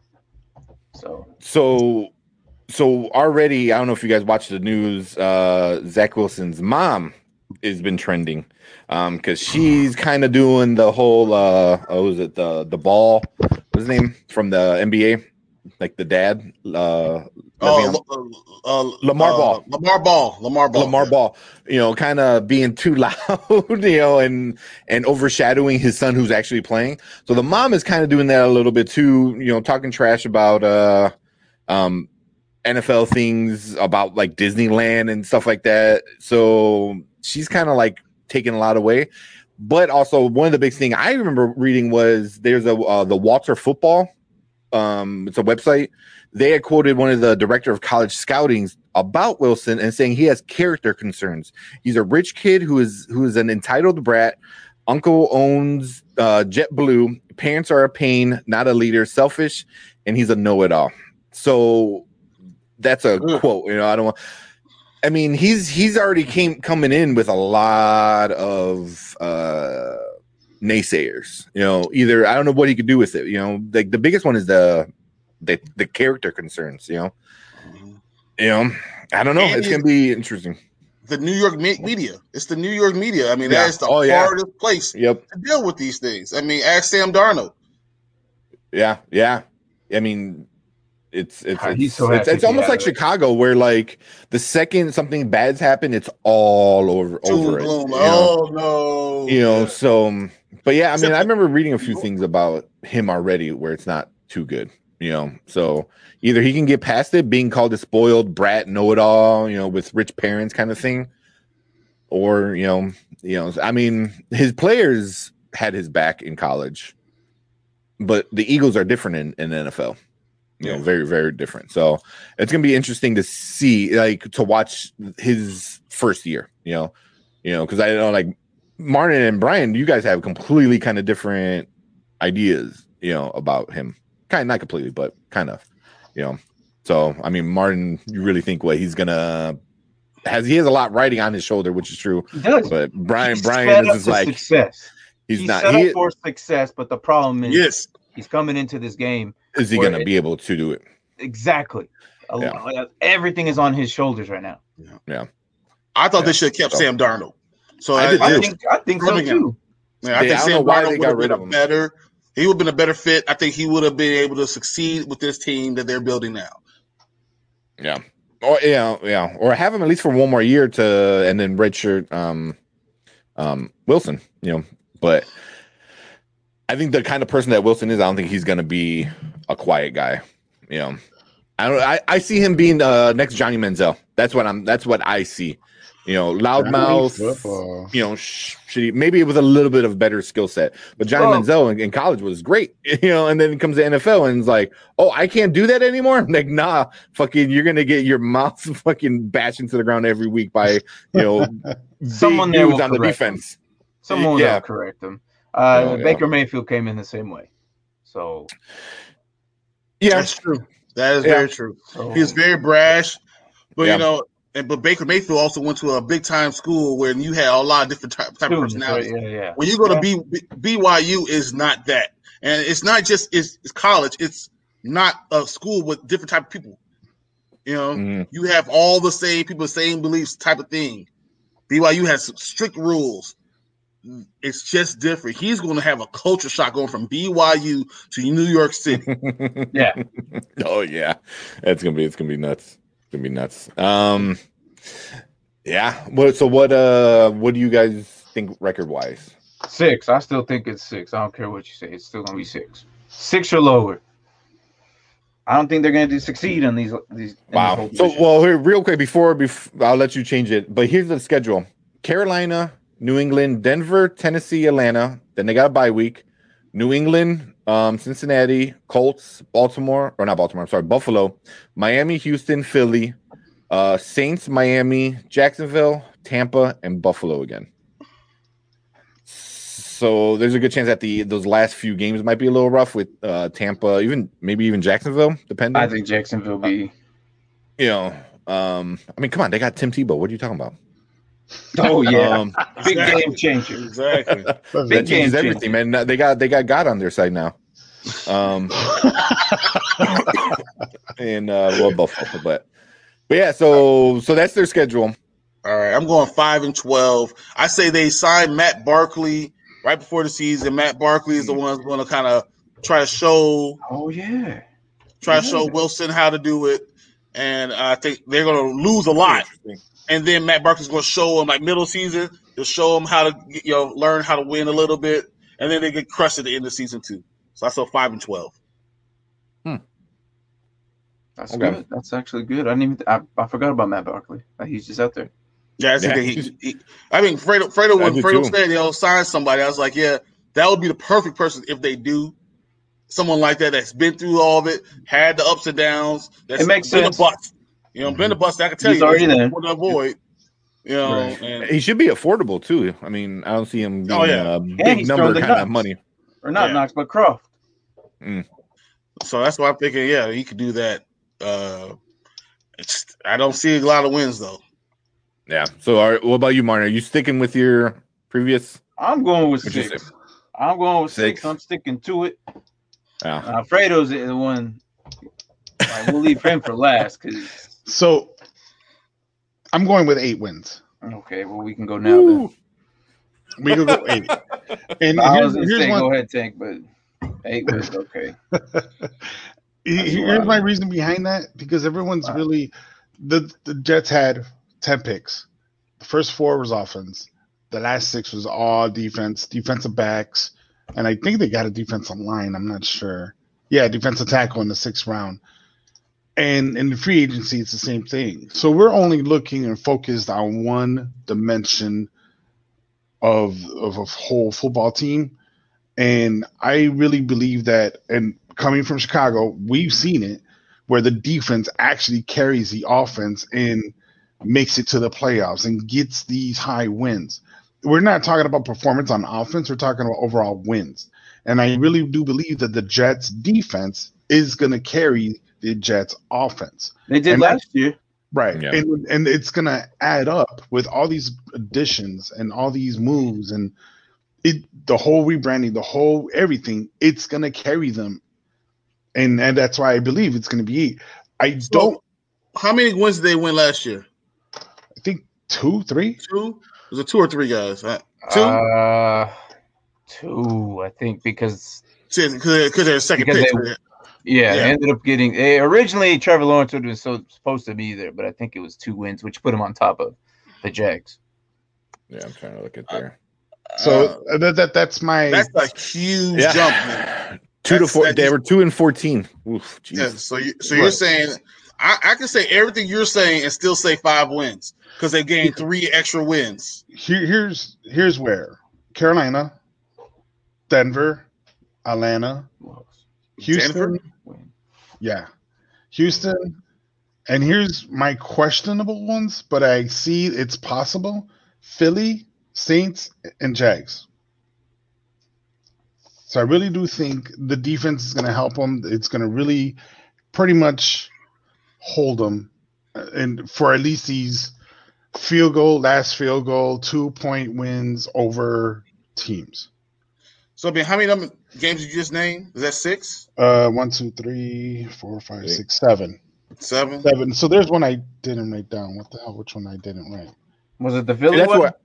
So So, so already, I don't know if you guys watched the news. Uh, Zach Wilson's mom has been trending um because she's kind of doing the whole uh oh was it the the ball what's his name from the N B A, like the dad uh Le'Veon- oh, uh, uh, Lamar uh, Ball. Lamar Ball, Lamar Ball, Lamar yeah. Ball, you know, kind of being too loud, you know, and and overshadowing his son who's actually playing. So the mom is kind of doing that a little bit too, you know, talking trash about uh um N F L things, about like Disneyland and stuff like that. So she's kind of like taking a lot away. But also one of the big things I remember reading was there's a uh, the Walter Football. Um, it's a website. They had quoted one of the director of college scouting about Wilson and saying he has character concerns. He's a rich kid who is who is an entitled brat. Uncle owns uh, JetBlue. Parents are a pain, not a leader. Selfish, and he's a know-it-all. So that's a Ugh. quote. You know, I don't want. I mean, he's he's already came coming in with a lot of uh, naysayers. You know, either I don't know what he could do with it. You know, like the biggest one is the the the character concerns. You know, Mhm. you know, I don't know. And It's he- gonna be interesting. The New York me- media. It's the New York media. I mean, Yeah. that's the Oh, yeah. hardest place Yep. to deal with these things. I mean, ask Sam Darnold. Yeah. Yeah. I mean, it's it's God, it's, he's so it's, happy it's to be almost out like of it. Chicago, where like the second something bad's happen, it's all over Doom over it. gloom. You know? Oh no. you know Yeah. so um, but yeah, I Except mean, I for- remember reading a few things about him already where it's not too good, you know. So either he can get past it, being called a spoiled brat, know-it-all, you know, with rich parents kind of thing, or you know you know I mean, his players had his back in college, but the Eagles are different in, in the N F L, you know, Yeah. very very different. So it's gonna be interesting to see, like, to watch his first year, you know you know because I know, like, Martin and Brian, you guys have completely kind of different ideas you know, about him. Kind of not completely, but kind of, you know. So I mean, Martin, you really think what he's gonna has he has a lot riding on his shoulder, which is true. He does. But Brian, He's Brian set is up just to like success. he's, He's not. set He up for success, but the problem is Yes. he's coming into this game. is he where gonna it- be able to do it? Exactly. A Yeah. lot- everything is on his shoulders right now. I thought Yeah. they should have kept So- Sam Darnold. So I I, did I too. think I think so Birmingham. too. Yeah, I They- think I don't Sam know why Darnold they would got have rid been of a him. better. He would have been a better fit. I think he would have been able to succeed with this team that they're building now. Yeah. Or yeah, yeah, or have him at least for one more year to, and then redshirt um, um, Wilson. You know, but I think the kind of person that Wilson is, I don't think he's going to be a quiet guy. You know, I don't. I, I see him being uh next Johnny Manziel. That's what I'm. That's what I see. You know, loudmouth. Football. You know, sh- shitty. Maybe it was a little bit of better skill set, but Johnny Well- Manziel in, in college was great. You know, and then it comes to N F L and it's like, oh, I can't do that anymore. I'm like, nah, fucking, you're gonna get your mouth fucking bashed into the ground every week by you know Someone big there dudes will on the correct defense. Someone Yeah. will correct him. Uh, No, yeah. Baker Mayfield came in the same way. So, Yeah, That's true. That is Yeah. very true. so He was very brash, but Yeah. you know, and but Baker Mayfield also went to a big time school where you had a lot of different type, type of students, right? personalities. Yeah, yeah. When you go Yeah. to B, B, BYU, is not that, and it's not just it's, it's college. It's not a school with different type of people. You know, Mhm. you have all the same people, the same beliefs, type of thing. B Y U has some strict rules. It's just different. He's going to have a culture shock going from B Y U to New York City. Yeah. Oh yeah, it's gonna be it's gonna be nuts. It's gonna be nuts. Um, yeah. What? So what? Uh, what do you guys think record wise? Six. I still think it's six. I don't care what you say. It's still gonna be six. Six or lower. I don't think they're gonna do succeed on these these. in this Wow. whole So division. well, here real quick before before I'll let you change it. But here's the schedule: Carolina, New England, Denver, Tennessee, Atlanta. Then they got a bye week. New England, um, Cincinnati, Colts, Baltimore, or not Baltimore. I'm sorry, Buffalo, Miami, Houston, Philly, uh, Saints, Miami, Jacksonville, Tampa, and Buffalo again. So there's a good chance that the those last few games might be a little rough with uh, Tampa, even maybe even Jacksonville, depending. I think Jacksonville be. you know, um, I mean, come on, they got Tim Tebow. What are you talking about? Oh yeah, Um, big Exactly. game changer. Exactly. that Big game changes everything, man. They got they got God on their side now. Um, and uh, well, Buffalo, but but yeah, so so that's their schedule. All right, I'm going five and twelve. I say they signed Matt Barkley right before the season. Matt Barkley is the one who's going to kind of try to show Oh yeah. try to Yeah. show Wilson how to do it, and I think they're going to lose a lot. And then Matt Barkley's going to show him like middle season. He'll show him how to you know learn how to win a little bit, and then they get crushed at the end of season two. So I saw five and twelve. That's Okay. good. That's actually good. I didn't even. I, I forgot about Matt Barkley. He's just out there. Yeah, I, think Yeah. that he, he, I mean, Fredo, Fredo, I when did Fredo too. said they'll sign somebody, I was like, yeah, that would be the perfect person if they do. Someone like that that's been through all of it, had the ups and downs. That's It makes been sense. a bust. You know, been a bust. I can tell He's you, already that's there. what to avoid. You know, Right. and He should be affordable too. I mean, I don't see him being Oh, yeah. a And big he's number throwing the kind of nuts. money. Or not Yeah. Knox, but Croft. so that's why I'm thinking, yeah, he could do that. Uh, it's, I don't see a lot of wins though. Yeah. So, are, what about you, Martin? Are you sticking with your previous? I'm going with What'd you six. say? I'm going with six. Six. I'm sticking to it. Yeah. Alfredo's the one. Like, we'll leave him for last because. So I'm going with eight wins. Okay, well we can go now. Then. We could go eight. And I here's, was gonna here's say one. go ahead, Tank, but eight was okay. He- Here's my reason behind that because everyone's Wow. really the the Jets had ten picks. The first four was offense. The last six was all defense, defensive backs, and I think they got a defensive line. I'm not sure. Yeah, defensive tackle in the sixth round. And in the free agency, it's the same thing. So we're only looking and focused on one dimension of of a whole football team. And I really believe that, and coming from Chicago, we've seen it where the defense actually carries the offense and makes it to the playoffs and gets these high wins. We're not talking about performance on offense, we're talking about overall wins. And I really do believe that the Jets defense is going to carry the Jets offense. They did And last year. Right. Yeah. And and it's going to add up with all these additions and all these moves and it the whole rebranding, the whole everything, it's going to carry them. And and that's why I believe it's going to be I So, don't how many wins did they win last year? I think two, three. Two? Was it two or three guys? Huh? Two? Uh, two, I think, because Because they're second because pick. they- yeah, Yeah. they ended up getting they, originally Trevor Lawrence was so supposed to be there, but I think it was two wins, which put him on top of the Jags. Yeah, I'm trying to look at there. So uh, that, that that's my That's a huge Yeah. jump, man. Two to That's- four. that They just- were two and fourteen. Oof, geez. Yeah, so you, so you're Right. saying I, I can say everything you're saying and still say five wins because they gained three extra wins. here, here's here's where Carolina, Denver, Atlanta, Houston, Denver? Win. yeah, Houston, and here's my questionable ones, but I see it's possible: Philly, Saints, and Jags. So I really do think the defense is going to help them. It's going to really, pretty much, hold them, and for at least these field goal, last field goal, two point wins over teams. So I mean, how many of them games did you just name? Is that six, Uh, one, two, three, four, five, six, seven, seven? seven. So there's one I didn't write down. What the hell? Which one I didn't write? Was it the Philly That's one? what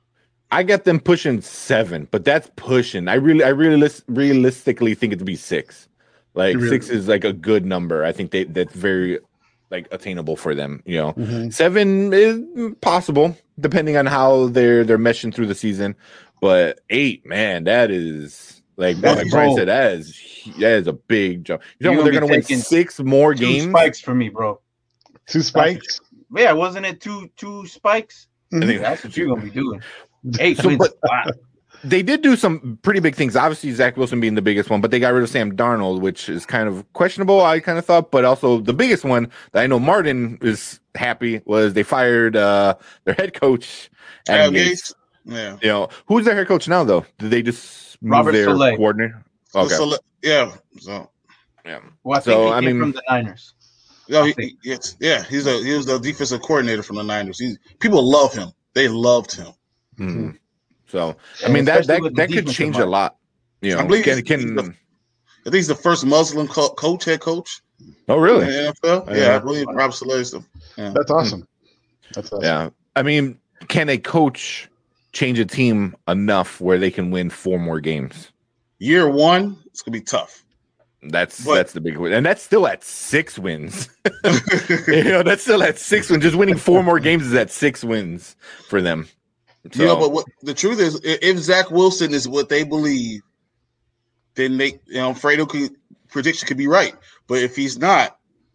I got them pushing seven, but that's pushing. I really, I really lis- realistically think it to be six. Like Really? six is like a good number. I think they that's very like attainable for them. You know, Mhm. seven is possible depending on how they're they're meshing through the season. But eight, man, that is like, That's like Brian bold. said, that is that is a big jump. You know, You're they're gonna gonna be win taking six more Two games. spikes for me, bro. Two spikes. Yeah, wasn't it two two spikes? Mhm. I think That's what you're gonna be doing. Eight So, wins. but- Wow. They did do some pretty big things. Obviously, Zach Wilson being the biggest one, but they got rid of Sam Darnold, which is kind of questionable. I kind of thought, but also the biggest one that I know Martin is happy was they fired uh, their head coach, Adam Adam Gates. Gates? Yeah. You know, who's their head coach now, though? Did they just move Robert their Saleh. coordinator? So- Okay, so- yeah. So yeah. Well, I So, think he I came mean- from the Niners. yeah, I he, think. he- it's, yeah, he's a he was the defensive coordinator from the Niners. He's, people love him. They loved him. Mhm. So, I And mean, that especially that, with the that could defensive change a line. lot. You I know, believe can, he's- can he's the- I think he's the first Muslim co- coach, head coach oh in really? the N F L. I Yeah, know. I believe Rob Saleh is the. Yeah. That's awesome. That's awesome. Yeah, I mean, can a coach change a team enough where they can win four more games? Year one, it's gonna be tough. That's But- that's the big win, and that's still at six wins. You know, that's still at six wins. Just winning four more games is at six wins for them. So, You know, but what the truth is, i- if Zach Wilson is what they believe, then they, you know, Fredo could, prediction could be right. But if he's not,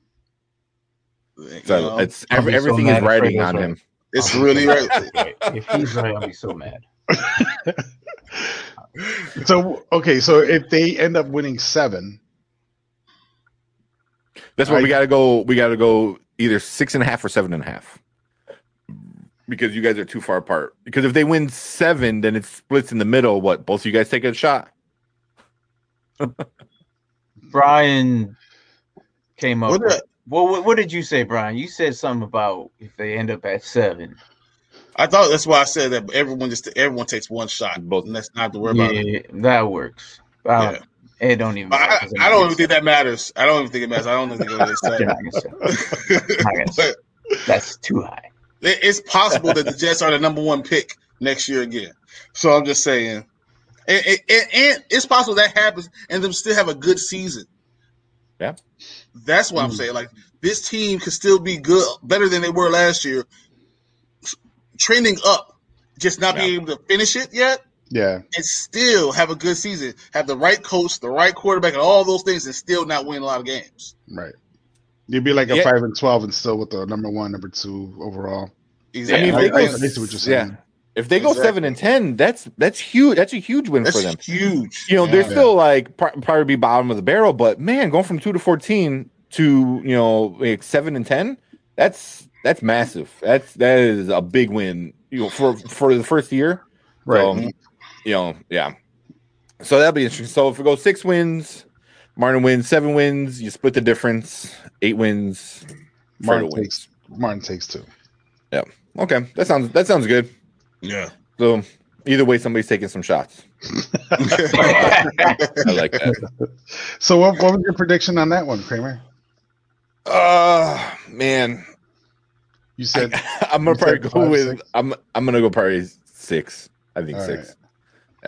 you so know, it's I'll every, be so everything mad is if riding Fredo's on right. him. it's I'll be really so right. mad. If he's right, I'll be so mad. So okay, so if they end up winning seven, That's where I- we got to go. We got to go either six and a half or seven and a half, because you guys are too far apart. Because if they win seven, then it splits in the middle. What? Both of you guys take a shot. Brian came up What with. did- Well, what, what did you say, Brian? You said something about if they end up at seven. I thought that's why I said that everyone just everyone takes one shot, Both. and that's not to worry about it. Yeah, that works. I don't, Yeah. It don't even. But matter I, 'cause they're I not don't gonna even think that matters. I don't even think it matters. I don't think they're going to sell. They're get not gonna sell. seven. Not gonna sell. But That's too high. it- it's possible that the Jets are the number one pick next year again. So I'm just saying, and, and, and it's possible that happens, and them still have a good season. Yeah. That's what I'm Mm. saying. Like this team could still be good, better than they were last year, trending up. Just not Yeah. being able to finish it yet, yeah, and still have a good season. Have the right coach, the right quarterback, and all those things, and still not win a lot of games. right. You'd be like a Yeah. five and twelve and still with the number one, number two overall. I mean, if I, they I, I go, see what you're saying. yeah, if they go Exactly. seven and ten, that's that's huge. That's a huge win That's for them. huge. You know, they're Yeah. still like pr- probably be bottom of the barrel, but man, going from two to fourteen to you know like seven and ten, that's that's massive. That's that is a big win. You know, for for the first year, Right. So, you know, yeah. So that'll be interesting. So if we go six wins, Martin wins. Seven wins, you split the difference. Eight wins, Martin Fredo takes wins. Martin takes two. Yeah. Okay. That sounds that sounds good. Yeah. So either way, somebody's taking some shots. I like that. So what, what was your prediction on that one, Kramer? Uh man. You said I, I'm gonna you probably said go five, with six? I'm I'm gonna go probably six. I think All six. right. Yeah.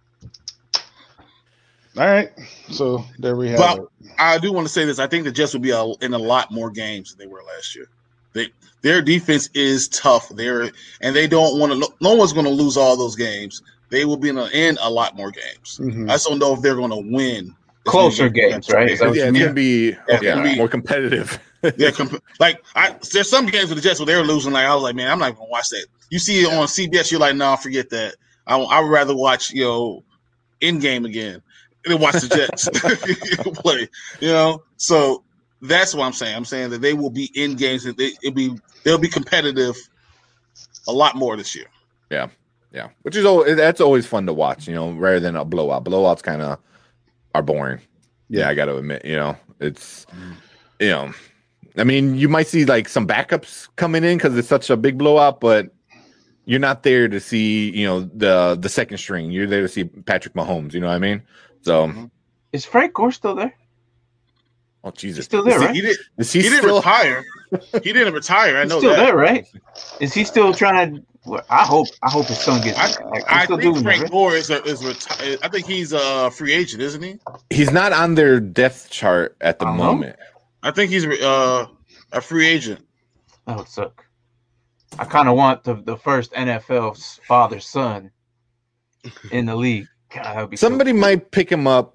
All right. So there we have But it. I do want to say this. I think the Jets will be a, in a lot more games than they were last year. They, their defense is tough. They're and they don't want to. No one's going to lose all those games. They will be in a, in a lot more games. Mhm. I just don't know if they're going to win as Closer many games, right? Is that what Yeah, you it's mean? gonna be Yeah, it's yeah, gonna be- more competitive. Yeah, comp- like I, there's some games with the Jets where they're losing. Like I was like, man, I'm not going to watch that. You see it on C B S, you're like, no, forget that. I I would rather watch you know, in game again than watch the Jets play. You know, so that's what I'm saying. I'm saying that they will be in games and they it'll be they'll be competitive a lot more this year. Yeah, yeah. Which is always that's always fun to watch, you know, rather than a blowout. Blowouts kind of are boring. Yeah, I got to admit, you know, it's you know, I mean, you might see like some backups coming in because it's such a big blowout, but you're not there to see, you know, the the second string. You're there to see Patrick Mahomes. You know what I mean? So, Is Frank Gore still there? oh He's Jesus, still there, See, right? He, did, is he he, didn't still? retire. He didn't retire. I He's know still that. there, right? Is he still trying to? Well, I hope. I hope his son gets. I, like, I he's still think doing Frank that, right? Gore is a, is retired. I think he's a free agent, isn't he? He's not on their depth chart at the Uh-huh. moment. I think he's uh, a free agent. That would suck. I kind of want the, the first N F L father son in the league. God, that would be so Somebody cool. might pick him up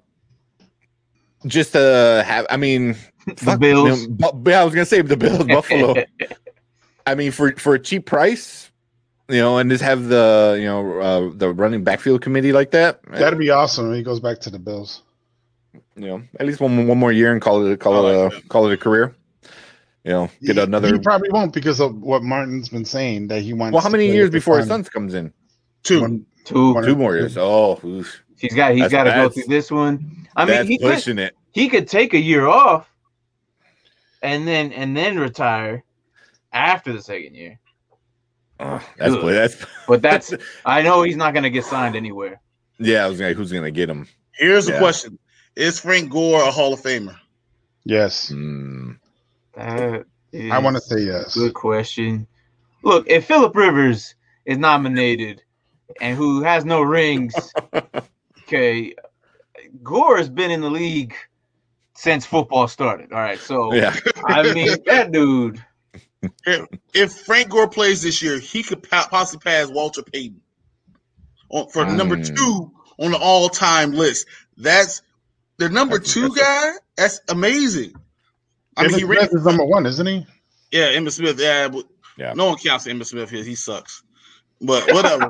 just to have. I mean, the fuck, Bills. you know, bu- yeah, I was gonna say the Bills, Buffalo. I mean, for for a cheap price, you know, and just have the you know uh, the running backfield committee like that. That'd be awesome when he goes back to the Bills. You know, at least one one more year and call it call I it like a that. call it a career. You know, get He- another. He probably won't because of what Martin's been saying that he wants. Well, how to many play years with his before his son. son comes in? Two. One- Two. one- Two more years. Oh, oof. He's got. He's That's- got to go that's- through this one. I mean, that's he could. pushing it. He could take a year off, and then and then retire after the second year. Oh, that's Ugh. that's But that's. I know he's not going to get signed anywhere. yeah. I was like, who's gonna get him? Here's the Yeah. question: is Frank Gore a Hall of Famer? Yes, Hmm. That is I want to say yes. Good question. Look, if Phillip Rivers is nominated and who has no rings, okay, Gore has been in the league since football started. All right, so Yeah. I mean that dude. If Frank Gore plays this year, he could po- possibly pass Walter Payton on, for number Mm. two on the all-time list. That's the number That's two impressive. guy. That's amazing. I mean, Emmitt he Smith ran, is number one, isn't he? yeah, Emmitt Smith. Yeah, but Yeah. no one counts Emmitt Smith here. He sucks. But whatever.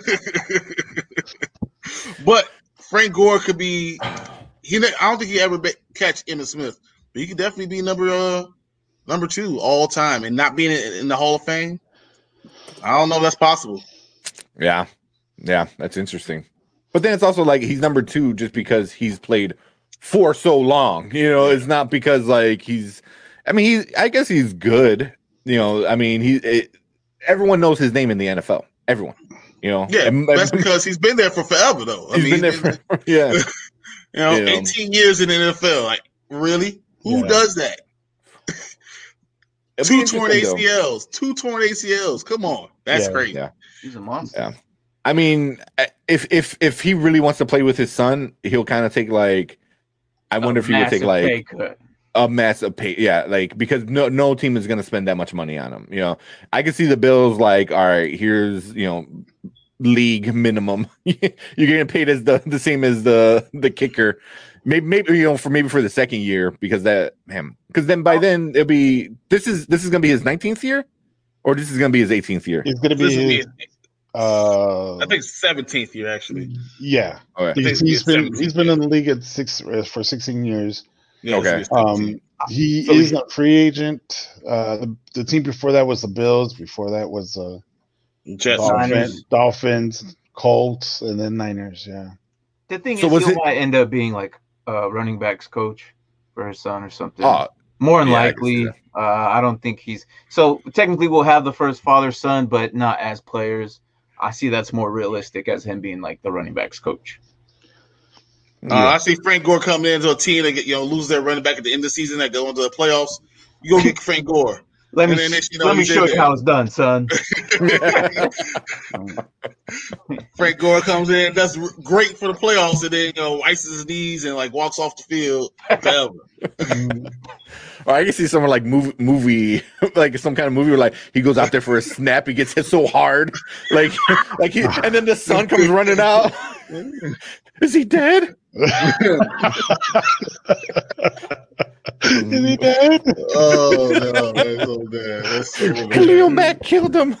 But Frank Gore could be. He. I don't think he ever be, catch Emmitt Smith, but he could definitely be number uh number two all time and not being in, in the Hall of Fame. I don't know if that's possible. Yeah, yeah, that's interesting. But then it's also like he's number two just because he's played for so long. You know, it's not because like he's. I mean, he. I guess he's good. You know, I mean, he. It, everyone knows his name in the N F L. Everyone. You know. Yeah, And- that's because he's been there for forever, though. I he's mean, been there he's for. been- Yeah. you know, Yeah. eighteen years in the N F L. Like, really? Who Yeah. does that? It'll be Two torn interesting, A C Ls. Two torn A C Ls. Come on, that's Yeah, crazy. yeah. He's a monster. Yeah. I mean, if if if he really wants to play with his son, he'll kind of take like. I A wonder if he would take massive like pay cut. a massive pay. Yeah, like because no no team is going to spend that much money on him. You know, I can see the Bills like, all right, here's you know, league minimum. You're getting paid as the the same as the the kicker. Maybe maybe you know for maybe for the second year because that him because then by then it'll be this is this is going to be his nineteenth year, or this is going to be his eighteenth year. He's going to This be. would be, His, uh, I think seventeenth year actually. yeah, Okay. think he's, it's he's been seventeen. he's been in the league at six uh, for sixteen years. Yeah, Okay. this would be Um, he So is he- a free agent. Uh, the, the team before that was the Bills. Before that was uh, Jets. Niners. Dolphins, Dolphins, Colts, and then Niners. Yeah. The thing So is, was he it- might end up being like a running backs coach for his son or something. Oh, More than yeah, I can see likely, uh, I don't think he's so technically we'll have the first father son, but not as players. I see that's more realistic as him being like the running backs coach. Uh, I see Frank Gore coming into a team that get you know lose their running back at the end of the season that go into the playoffs. You go get Frank Gore. Let me And then next, you know, let me he's in show you there. how it's done, son. Frank Gore comes in, that's r- great for the playoffs, and then you know ices his knees and like walks off the field forever. Or I can see someone like movie, movie, like some kind of movie where like he goes out there for a snap, he gets hit so hard, like, like, he, and then the sun comes running out. Is he dead? Is he dead? Oh no, that's so bad. That's so Khalil bad. Mack killed him.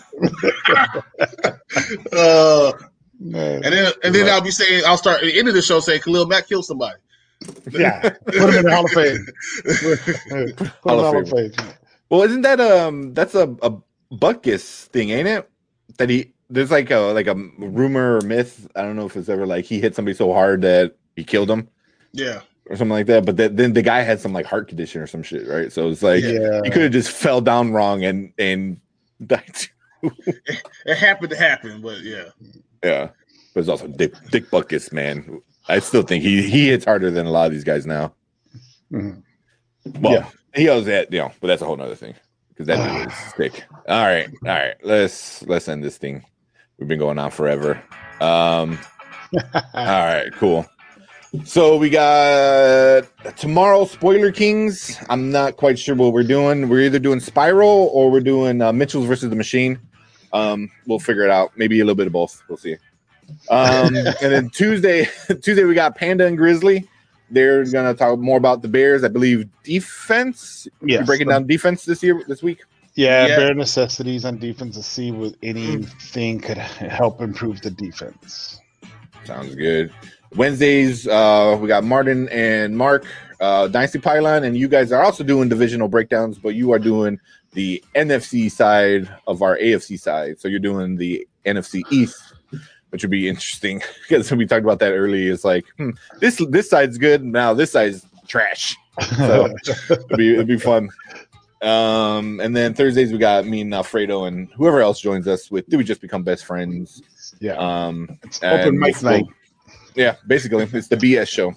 Uh, Man. and then and then I'll be saying I'll start at the end of the show saying Khalil Mack killed somebody. Yeah, put him in the Hall of Fame. Put him in the Hall of Fame. Well, isn't that um that's a a Butkus thing, ain't it? That he there's like a like a rumor or myth. I don't know if it's ever like he hit somebody so hard that he killed him Yeah. or something like that. But that, then the guy had some like heart condition or some shit, right? So it's like Yeah. he could have just fell down wrong and and died. It happened to happen, but yeah. Yeah, but it's also Dick Dick Butkus, man. I still think he he hits harder than a lot of these guys now. Mhm. Well, Yeah. he owes that, you know, but that's a whole nother thing because that dude is sick. All right, all right, let's let's end this thing. We've been going on forever. Um, all right, cool. So we got tomorrow, Spoiler Kings. I'm not quite sure what we're doing. We're either doing Spiral or we're doing uh, Mitchell's versus the Machine. Um, we'll figure it out. Maybe a little bit of both. We'll see. Um, and then Tuesday, Tuesday we got Panda and Grizzly. They're gonna talk more about the Bears. I believe defense. Yes. You're breaking down defense this year, this week. Yeah, Yeah. bare necessities on defense to see what anything could help improve the defense. Sounds good. Wednesdays, uh, we got Martin and Mark, uh, Dynasty Pylon, and you guys are also doing divisional breakdowns, but you are doing the N F C side of our A F C side. So you're doing the N F C East, which would be interesting because we talked about that earlier. It's like hmm, this this side's good, now this side's trash. So it'd be it'd be fun. Um, and then Thursdays we got me and Alfredo and whoever else joins us with. Do we just become best friends? Yeah, Um, it's open and mic we'll- night. Yeah, basically, it's the B S show.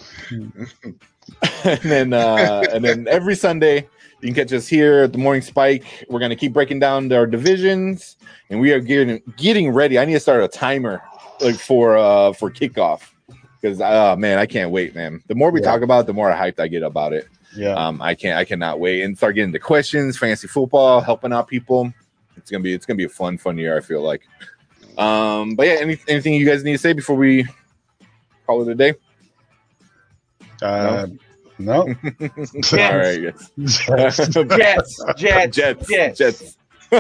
and then, uh, and then every Sunday, you can catch us here at the Morning Spike. We're gonna keep breaking down our divisions, and we are getting getting ready. I need to start a timer like for uh for kickoff because uh man, I can't wait, man. The more we Yeah. talk about it, the more hyped I get about it. Yeah, Um, I can't, I cannot wait and start getting the questions, fantasy football, helping out people. It's gonna be, it's gonna be a fun, fun year. I feel like. Um, but yeah, any, anything you guys need to say before we call it a day? uh, no. Jets. All right, guys. Jets, Jets, Jets, Jets, Jets.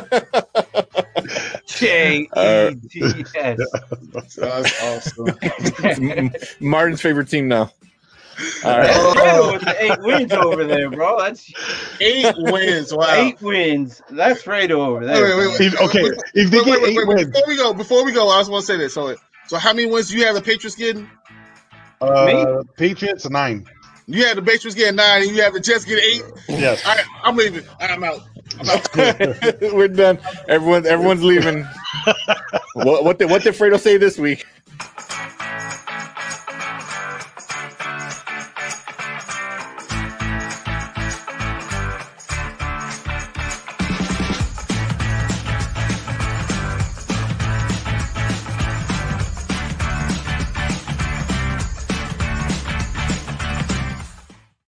J Uh, E T S. That's awesome. It's M- Martin's favorite team now. All That's right. Fredo with the eight wins over there, bro. That's Eight wins. Wow. eight wins. That's Fredo over there. Wait, wait, wait. If- okay, if they Wait, get wait, wait, eight wait, wait. wins, Before we go, before we go, I just want to say this. So, so how many wins do you have the Patriots getting? uh, Patriots nine. You have the Patriots getting nine, and you have the Jets getting eight. Yes. I, I'm leaving. I'm out. I'm out. We're done. Everyone, everyone's leaving. what, what did what did Fredo say this week?